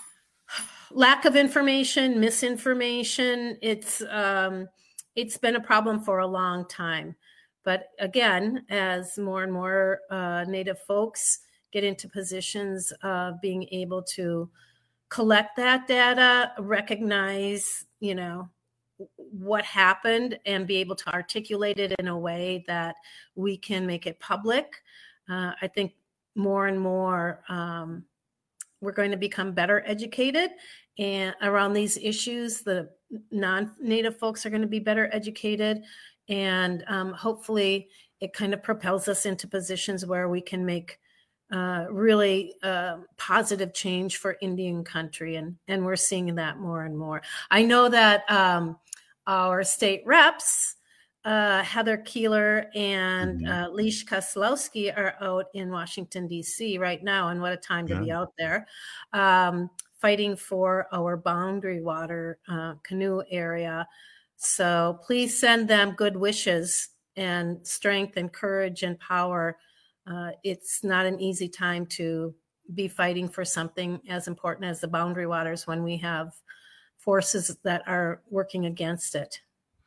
lack of information, misinformation. It's um, it's been a problem for a long time. But again, as more and more uh, Native folks get into positions of being able to collect that data, recognize, you know, what happened, and be able to articulate it in a way that we can make it public, uh, I think more and more um, we're going to become better educated and around these issues. The non-Native folks are going to be better educated, and um, hopefully it kind of propels us into positions where we can make uh, really uh, positive change for Indian country. And, and we're seeing that more and more. I know that um, our state reps, uh, Heather Keeler and Mhm. uh, Leish Koslowski, are out in Washington, D C right now. And what a time to be Yeah. out there, um, fighting for our boundary water uh, canoe area. So please send them good wishes and strength and courage and power. Uh, it's not an easy time to be fighting for something as important as the boundary waters when we have forces that are working against it.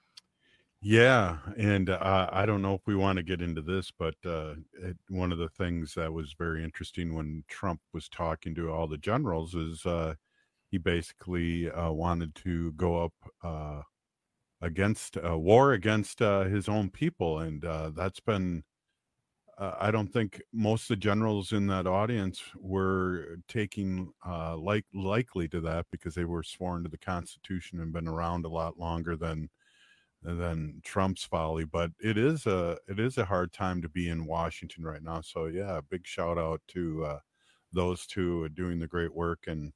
Yeah, and uh, I don't know if we want to get into this, but uh, it, one of the things that was very interesting when Trump was talking to all the generals is uh, he basically uh, wanted to go up uh, against uh, war against uh, his own people, and uh, that's been. Uh, I don't think most of the generals in that audience were taking uh, like likely to that because they were sworn to the Constitution and been around a lot longer than than Trump's folly. But it is a it is a hard time to be in Washington right now. So yeah, big shout out to uh, those two doing the great work, and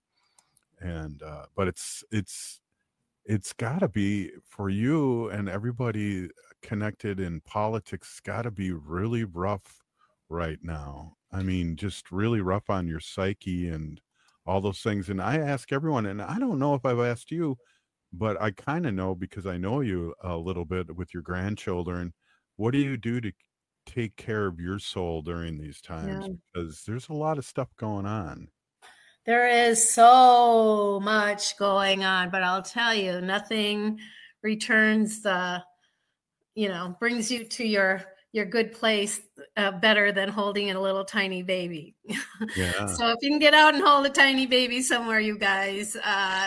and uh, but it's it's it's got to be for you and everybody connected in politics. It's got to be really rough right now. I mean, just really rough on your psyche and all those things. And I ask everyone, and I don't know if I've asked you, but I kind of know because I know you a little bit with your grandchildren. What do you do to take care of your soul during these times? Yeah. Because there's a lot of stuff going on. There is so much going on, but I'll tell you, nothing returns the, you know, brings you to your your good place uh, better than holding a little tiny baby. Yeah. So if you can get out and hold a tiny baby somewhere, you guys, uh,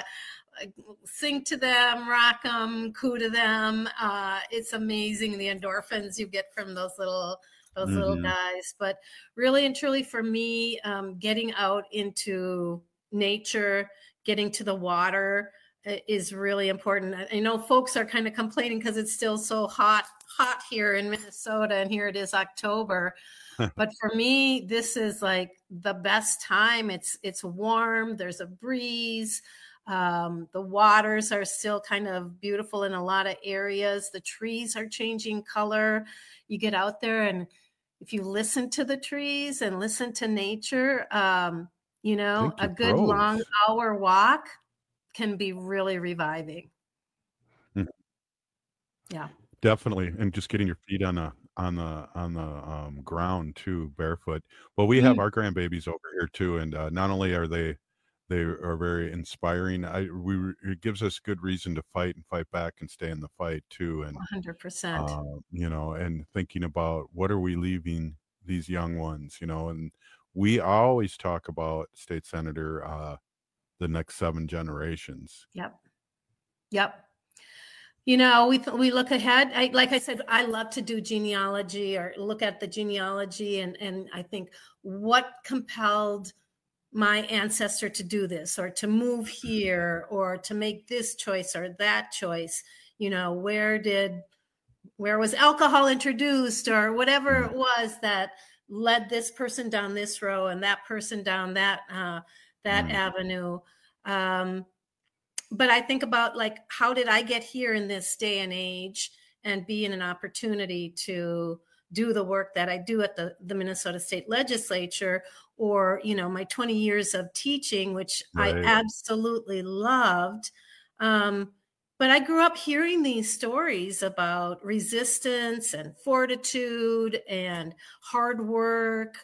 sing to them, rock them, coo to them. Uh, it's amazing the endorphins you get from those little those mm-hmm. little guys. But really and truly for me, um, getting out into nature, getting to the water is really important. I know folks are kind of complaining because it's still so hot, hot here in Minnesota, and here it is October. But for me, this is like the best time. It's it's warm. There's a breeze. Um, the waters are still kind of beautiful in a lot of areas. The trees are changing color. You get out there, and if you listen to the trees and listen to nature, um, you know, a good froze. long hour walk can be really reviving. Hmm. Yeah. Definitely. And just getting your feet on a on the on the um, ground too, barefoot. Well, we have Mm. our grandbabies over here too, and uh, not only are they they are very inspiring. I we it gives us good reason to fight and fight back and stay in the fight too. And one hundred percent. uh, you know, and thinking about what are we leaving these young ones, you know, and we always talk about State Senator, uh, the next seven generations. Yep. Yep. You know, we th- we look ahead. I, like I said, I love to do genealogy or look at the genealogy, and and I think what compelled my ancestor to do this, or to move here, or to make this choice or that choice. You know, where did where was alcohol introduced, or whatever it was that led this person down this row and that person down that uh, that Mm. avenue. Um, but I think about, like, how did I get here in this day and age and be in an opportunity to do the work that I do at the, the Minnesota State Legislature, or, you know, my twenty years of teaching, which Right. I absolutely loved. Um, but I grew up hearing these stories about resistance and fortitude and hard work,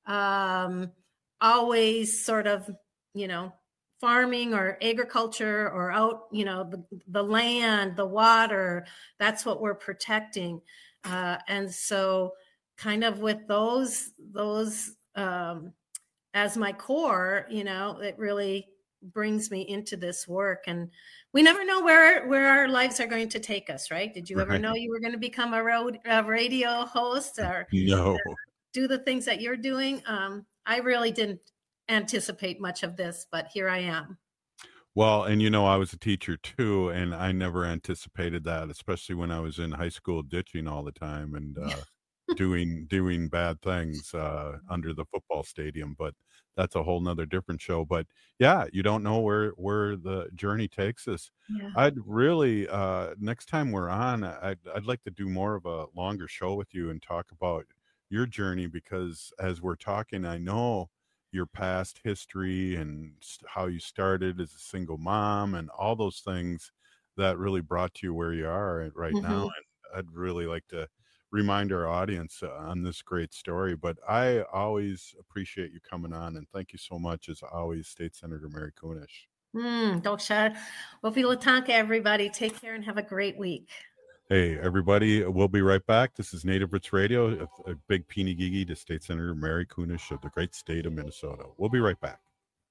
um, always sort of, you know, farming or agriculture, or out, you know, the, the land, the water, that's what we're protecting. Uh, and so kind of with those, those um, as my core, you know, it really brings me into this work. And we never know where, where our lives are going to take us, right? Did you ever Right. know you were going to become a, road, a radio host, or No. do the things that you're doing? Um, I really didn't anticipate much of this, but here I am. Well, and you know, I was a teacher too, and I never anticipated that, especially when I was in high school ditching all the time and uh, doing doing bad things uh, under the football stadium. But that's a whole nother different show. But yeah, you don't know where where the journey takes us. Yeah. I'd really uh, next time we're on, I'd I'd like to do more of a longer show with you and talk about your journey, because as we're talking, I know your past history and s- how you started as a single mom and all those things that really brought you where you are at right now. Mhm. And I'd really like to remind our audience uh, on this great story. But I always appreciate you coming on, and thank you so much, as always, State Senator Mary Kunish. Mm, Doksha. Wafilatanka, everybody. Take care and have a great week. Hey, everybody, we'll be right back. This is Native Roots Radio. A, a big peeny gigi to State Senator Mary Kunish of the great state of Minnesota. We'll be right back.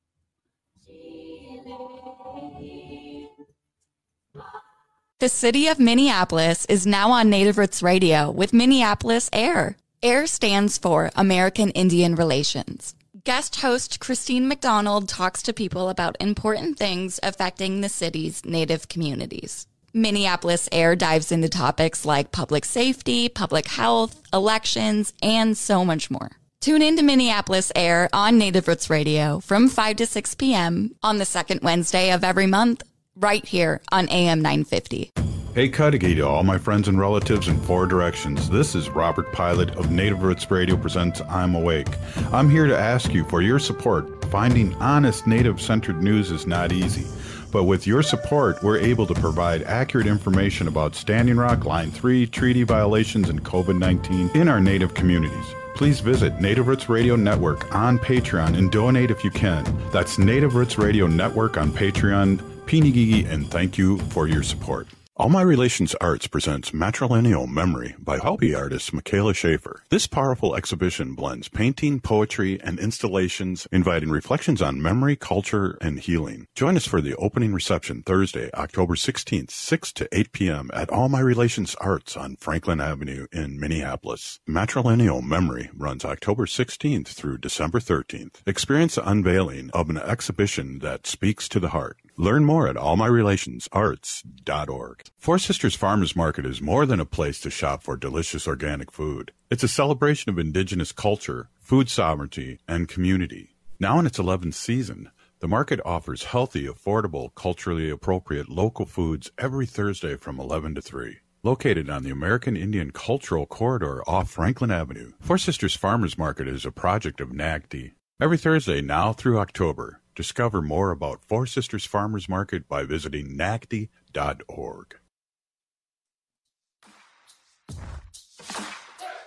The city of Minneapolis is now on Native Roots Radio with Minneapolis Air. AIR stands for American Indian Relations. Guest host Christine McDonald talks to people about important things affecting the city's Native communities. Minneapolis Air dives into topics like public safety, public health, elections, and so much more. Tune in to Minneapolis Air on Native Roots Radio from five to six p.m. on the second Wednesday of every month, right here on A M nine fifty. Hey, Cudahy to all my friends and relatives in four directions. This is Robert Pilot of Native Roots Radio presents I'm Awake. I'm here to ask you for your support. Finding honest Native-centered news is not easy. But with your support, we're able to provide accurate information about Standing Rock, Line three, treaty violations, and COVID nineteen in our Native communities. Please visit Native Roots Radio Network on Patreon and donate if you can. That's Native Roots Radio Network on Patreon. Pinigigi, and thank you for your support. All My Relations Arts presents Matrilineal Memory by hobby artist Michaela Schaefer. This powerful exhibition blends painting, poetry, and installations, inviting reflections on memory, culture, and healing. Join us for the opening reception Thursday, October sixteenth, six to eight p.m. at All My Relations Arts on Franklin Avenue in Minneapolis. Matrilineal Memory runs October sixteenth through December thirteenth. Experience the unveiling of an exhibition that speaks to the heart. Learn more at all my relations arts dot org. Four Sisters Farmers Market is more than a place to shop for delicious organic food. It's a celebration of indigenous culture, food sovereignty, and community. Now in its eleventh season, the market offers healthy, affordable, culturally appropriate local foods every Thursday from eleven to three. Located on the American Indian Cultural Corridor off Franklin Avenue, Four Sisters Farmers Market is a project of N A C D. Every Thursday now through October, discover more about Four Sisters Farmers Market by visiting N A C D dot org.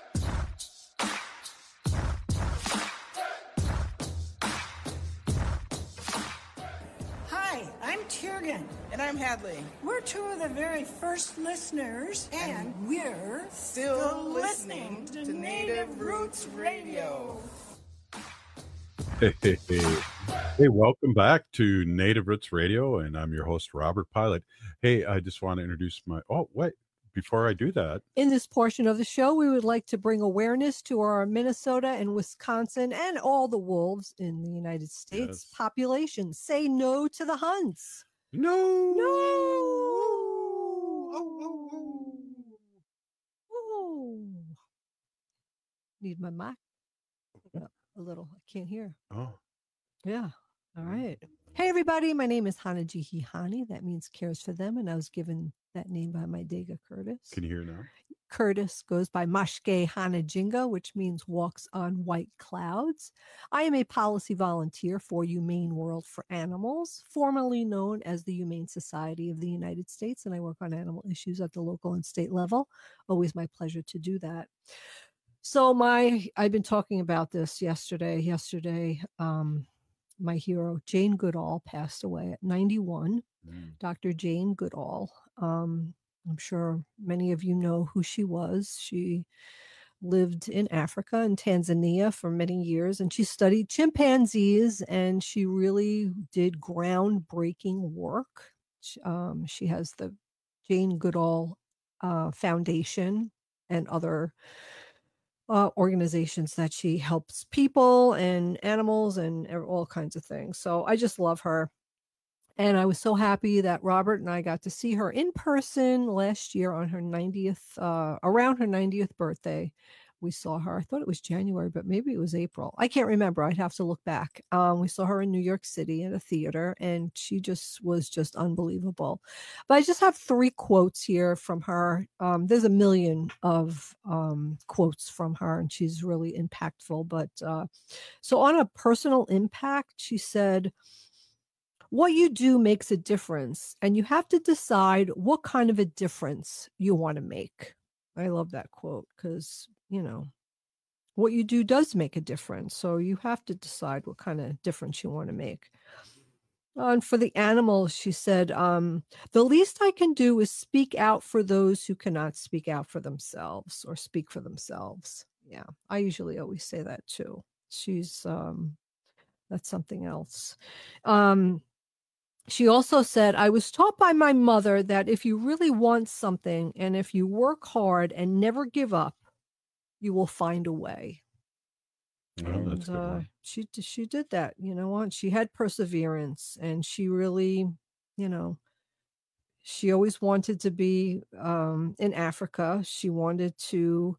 Hi, I'm Tiergan. And I'm Hadley. We're two of the very first listeners, and, and we're still, still listening, listening to, to Native Roots Radio. Hey, hey, hey. Hey, welcome back to Native Roots Radio, and I'm your host, Robert Pilot. Hey, I just want to introduce my... Oh, wait. Before I do that, in this portion of the show, we would like to bring awareness to our Minnesota and Wisconsin and all the wolves in the United States yes. population. Say no to the hunts. No. No. Oh, oh, oh. Oh. Need my mic a little. I can't hear. Oh. Yeah. All right. Hey, everybody. My name is Hanaji Hihani. That means cares for them. And I was given that name by my Dega Curtis. Can you hear now? Curtis goes by Mashke Hanajinga, which means walks on white clouds. I am a policy volunteer for Humane World for Animals, formerly known as the Humane Society of the United States, and I work on animal issues at the local and state level. Always my pleasure to do that. So my, I've been talking about this yesterday. Yesterday, um, my hero, Jane Goodall, passed away at ninety-one. Mm. Doctor Jane Goodall. Um, I'm sure many of you know who she was. She lived in Africa and Tanzania for many years, and she studied chimpanzees, and she really did groundbreaking work. Um, she has the Jane Goodall uh, Foundation and other Uh, organizations that she helps people and animals and all kinds of things. So I just love her. And I was so happy that Robert and I got to see her in person last year on her ninetieth, uh, around her ninetieth birthday. We saw her. I thought it was January, but maybe it was April. I can't remember. I'd have to look back. Um, we saw her in New York City at a theater, and she just was just unbelievable. But I just have three quotes here from her. Um, there's a million of um, quotes from her, and she's really impactful. But uh, so on a personal impact, she said, what you do makes a difference, and you have to decide what kind of a difference you want to make. I love that quote because, you know, what you do does make a difference. So you have to decide what kind of difference you want to make. And for the animals, she said, um, the least I can do is speak out for those who cannot speak out for themselves or speak for themselves. Yeah, I usually always say that too. She's, um, that's something else. Um, She also said, I was taught by my mother that if you really want something and if you work hard and never give up, you will find a way. Oh, and that's good uh, she, she did that, you know what? She had perseverance, and she really, you know, she always wanted to be um, in Africa. She wanted to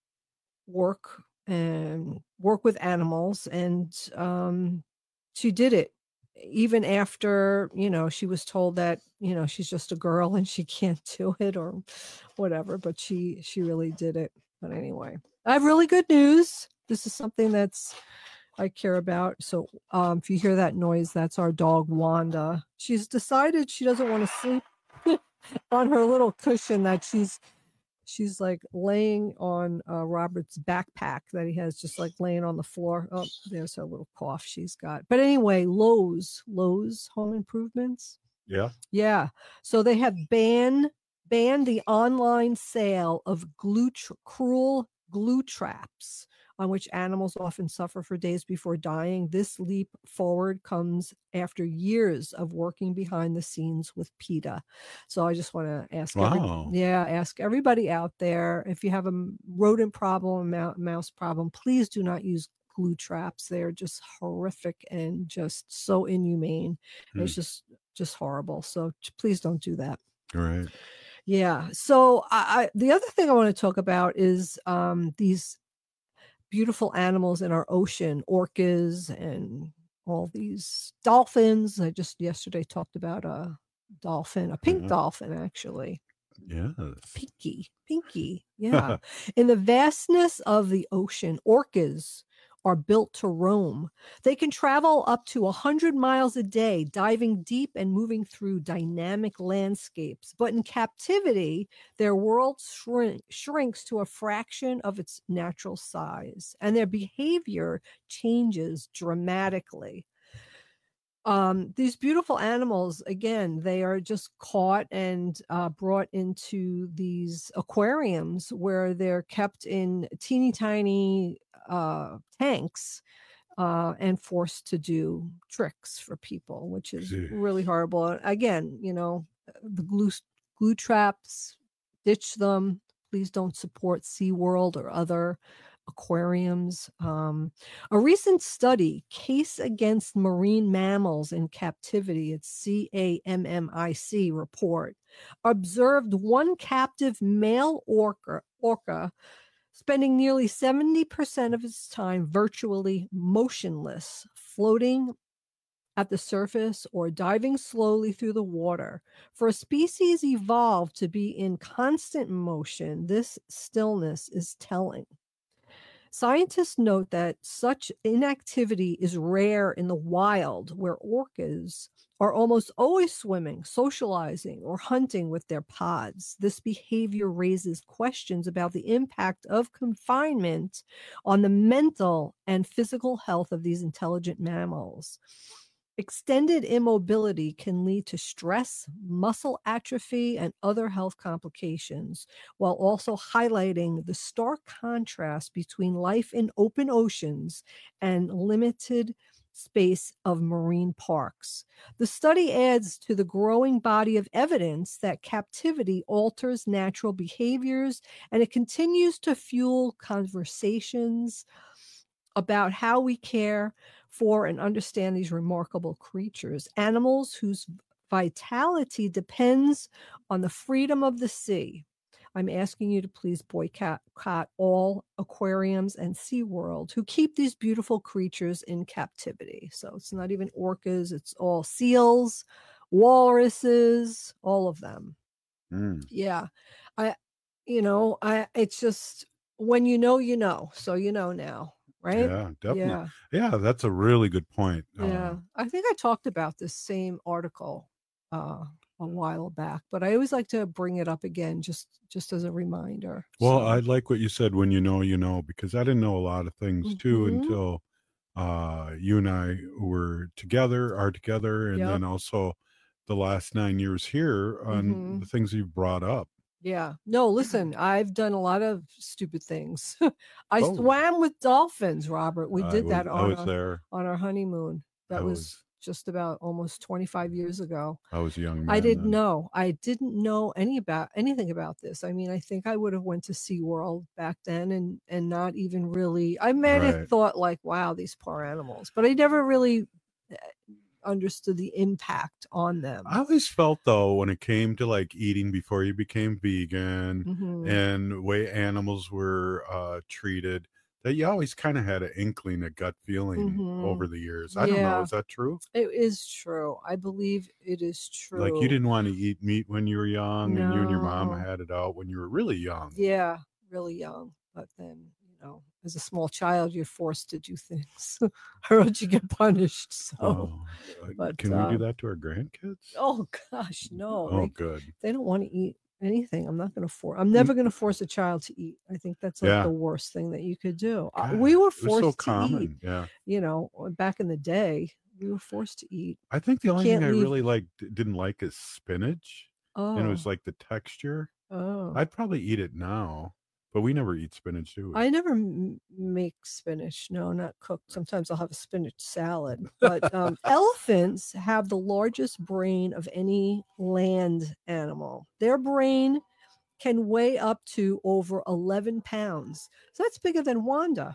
work and work with animals, and um, she did it. Even after, you know, she was told that, you know, she's just a girl and she can't do it or whatever, but she, she really did it. But anyway, I have really good news. This is something that's, I care about. So um, if you hear that noise, that's our dog, Wanda. She's decided she doesn't want to sleep on her little cushion that she's, she's like laying on uh, Robert's backpack that he has just like laying on the floor. Oh, there's her little cough she's got. But anyway, Lowe's, Lowe's Home Improvements. Yeah. Yeah. So they have banned, banned the online sale of glue, tr- cruel glue traps on which animals often suffer for days before dying. This leap forward comes after years of working behind the scenes with PETA. So I just want to ask, wow. every, yeah, ask everybody out there, if you have a rodent problem, a mouse problem, please do not use glue traps. They're just horrific and just so inhumane. Hmm. It's just, just horrible. So please don't do that. All right. Yeah. So I, I the other thing I want to talk about is um, these beautiful animals in our ocean, orcas and all these dolphins. I just yesterday talked about a dolphin, a pink yeah. dolphin, actually. Yeah. Pinky, pinky. Yeah. In the vastness of the ocean, orcas are built to roam. They can travel up to one hundred miles a day, diving deep and moving through dynamic landscapes. But in captivity, their world shrink, shrinks to a fraction of its natural size, and their behavior changes dramatically. Um, these beautiful animals, again, they are just caught and uh, brought into these aquariums where they're kept in teeny tiny uh, tanks uh, and forced to do tricks for people, which is Jeez. really horrible. And again, you know, the glue, glue traps, ditch them. Please don't support SeaWorld or other aquariums. Um, a recent study, Case Against Marine Mammals in Captivity, it's C A M M I C report, observed one captive male orca, orca spending nearly seventy percent of its time virtually motionless, floating at the surface or diving slowly through the water. For a species evolved to be in constant motion, this stillness is telling. Scientists note that such inactivity is rare in the wild, where orcas are almost always swimming, socializing, or hunting with their pods. This behavior raises questions about the impact of confinement on the mental and physical health of these intelligent mammals. Extended immobility can lead to stress, muscle atrophy, and other health complications, while also highlighting the stark contrast between life in open oceans and limited space of marine parks. The study adds to the growing body of evidence that captivity alters natural behaviors, and it continues to fuel conversations about how we care for and understand these remarkable creatures, animals whose vitality depends on the freedom of the sea. I'm asking you to please boycott all aquariums and SeaWorld who keep these beautiful creatures in captivity. So it's not even orcas, it's all seals, walruses, all of them. Mm. Yeah. I, you know, I, it's just when you know, you know, so you know now. Right? Yeah, definitely. Yeah. Yeah, that's a really good point. Yeah. Um, I think I talked about this same article uh, a while back, but I always like to bring it up again just just as a reminder. well, So, I like what you said, when you know, you know, because I didn't know a lot of things too Mhm. until uh, you and I were together, are together, and Yep. then also the last nine years here on Mhm. the things you've brought up. yeah. No, listen, I've done a lot of stupid things. I Oh. swam with dolphins, Robert. We I did was- that I on was our, there. on our honeymoon. That I was, was- just about almost twenty-five years ago. I was a young man. I didn't then. know. I didn't know any about anything about this. I mean, I think I would have went to SeaWorld back then and and not even really. I might have Right. thought like, wow, these poor animals, but I never really uh, understood the impact on them. I always felt though, when it came to like eating before you became vegan Mhm. and way animals were uh, treated, that you always kind of had an inkling, a gut feeling Mhm. over the years. I don't know. Yeah. Is that true? It is true. I believe it is true. Like you didn't want to eat meat when you were young, and you and your mom No. had it out when you were really young. Yeah, really young. But then, you know, as a small child, you're forced to do things, or else you get punished. So, Oh, uh, but can uh, we do that to our grandkids? oh gosh, no. Oh, they, good. they don't want to eat anything. I'm not going to force. I'm never going to force a child to eat. I think that's like Yeah. the worst thing that you could do. Uh, God, we were it was forced so to common. eat. Yeah. You know, back in the day, we were forced to eat. I think the You only thing can't I leave- really like didn't like is spinach, and it was Oh. like the texture. Oh. I'd probably eat it now, but we never eat spinach, do we? I never m- make spinach. No, not cooked. Sometimes I'll have a spinach salad. But um, elephants have the largest brain of any land animal. Their brain can weigh up to over eleven pounds. So that's bigger than Wanda.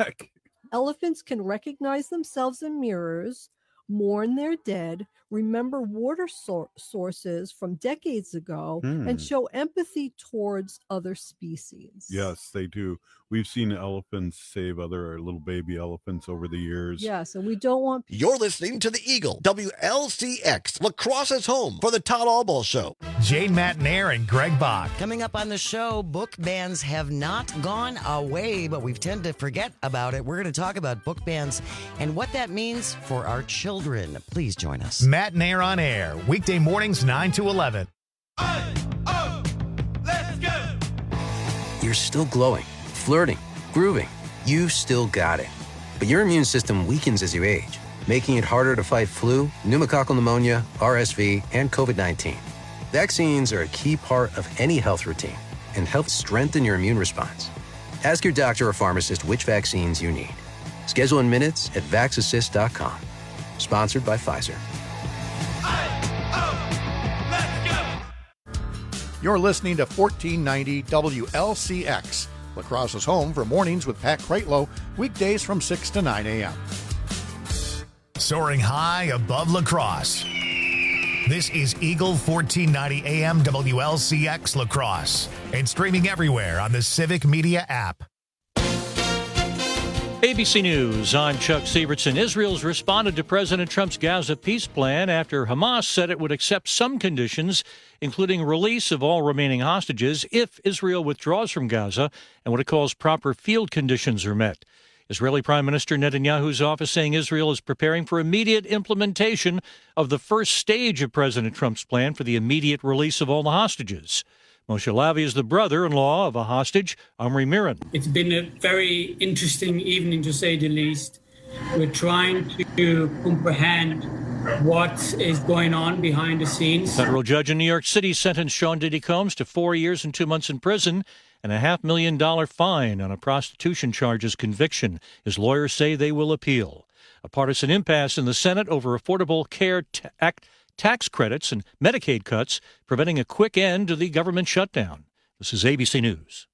Elephants can recognize themselves in mirrors, mourn their dead, remember water sor- sources from decades ago, Hmm. and show empathy towards other species. Yes, they do. We've seen elephants save other little baby elephants over the years. Yes, and we don't want You're listening to the Eagle, W L C X, Lacrosse's home for the Todd Albaugh Show. Jane Matnair and Greg Bach. Coming up on the show, book bans have not gone away, but we tend to forget about it. We're going to talk about book bans and what that means for our children. Please join us. Matnair on air, weekday mornings nine to eleven. You're still glowing, flirting, grooving. You still got it. But your immune system weakens as you age. making it harder to fight flu, pneumococcal pneumonia, R S V, and COVID nineteen. Vaccines are a key part of any health routine and help strengthen your immune response. Ask your doctor or pharmacist which vaccines you need. Schedule in minutes at vax assist dot com. Sponsored by Pfizer. You're listening to fourteen ninety W L C X, La Crosse's home for mornings with Pat Kreitlow, weekdays from six to nine a.m. Soaring high above La Crosse. This is Eagle fourteen ninety A M W L C X La Crosse and streaming everywhere on the Civic Media app. A B C News, I'm Chuck Sievertson. Israel's responded to President Trump's Gaza peace plan after Hamas said it would accept some conditions, including release of all remaining hostages if Israel withdraws from Gaza and what it calls proper field conditions are met. Israeli Prime Minister Netanyahu's office saying Israel is preparing for immediate implementation of the first stage of President Trump's plan for the immediate release of all the hostages. Moshe Lavi is the brother-in-law of a hostage, Omri Miran. It's been a very interesting evening, to say the least. We're trying to comprehend what is going on behind the scenes. A federal judge in New York City sentenced Sean Diddy Combs to four years and two months in prison and a half million dollar fine on a prostitution charges conviction. His lawyers say they will appeal. A partisan impasse in the Senate over Affordable Care Act tax credits and Medicaid cuts, preventing a quick end to the government shutdown. This is A B C News.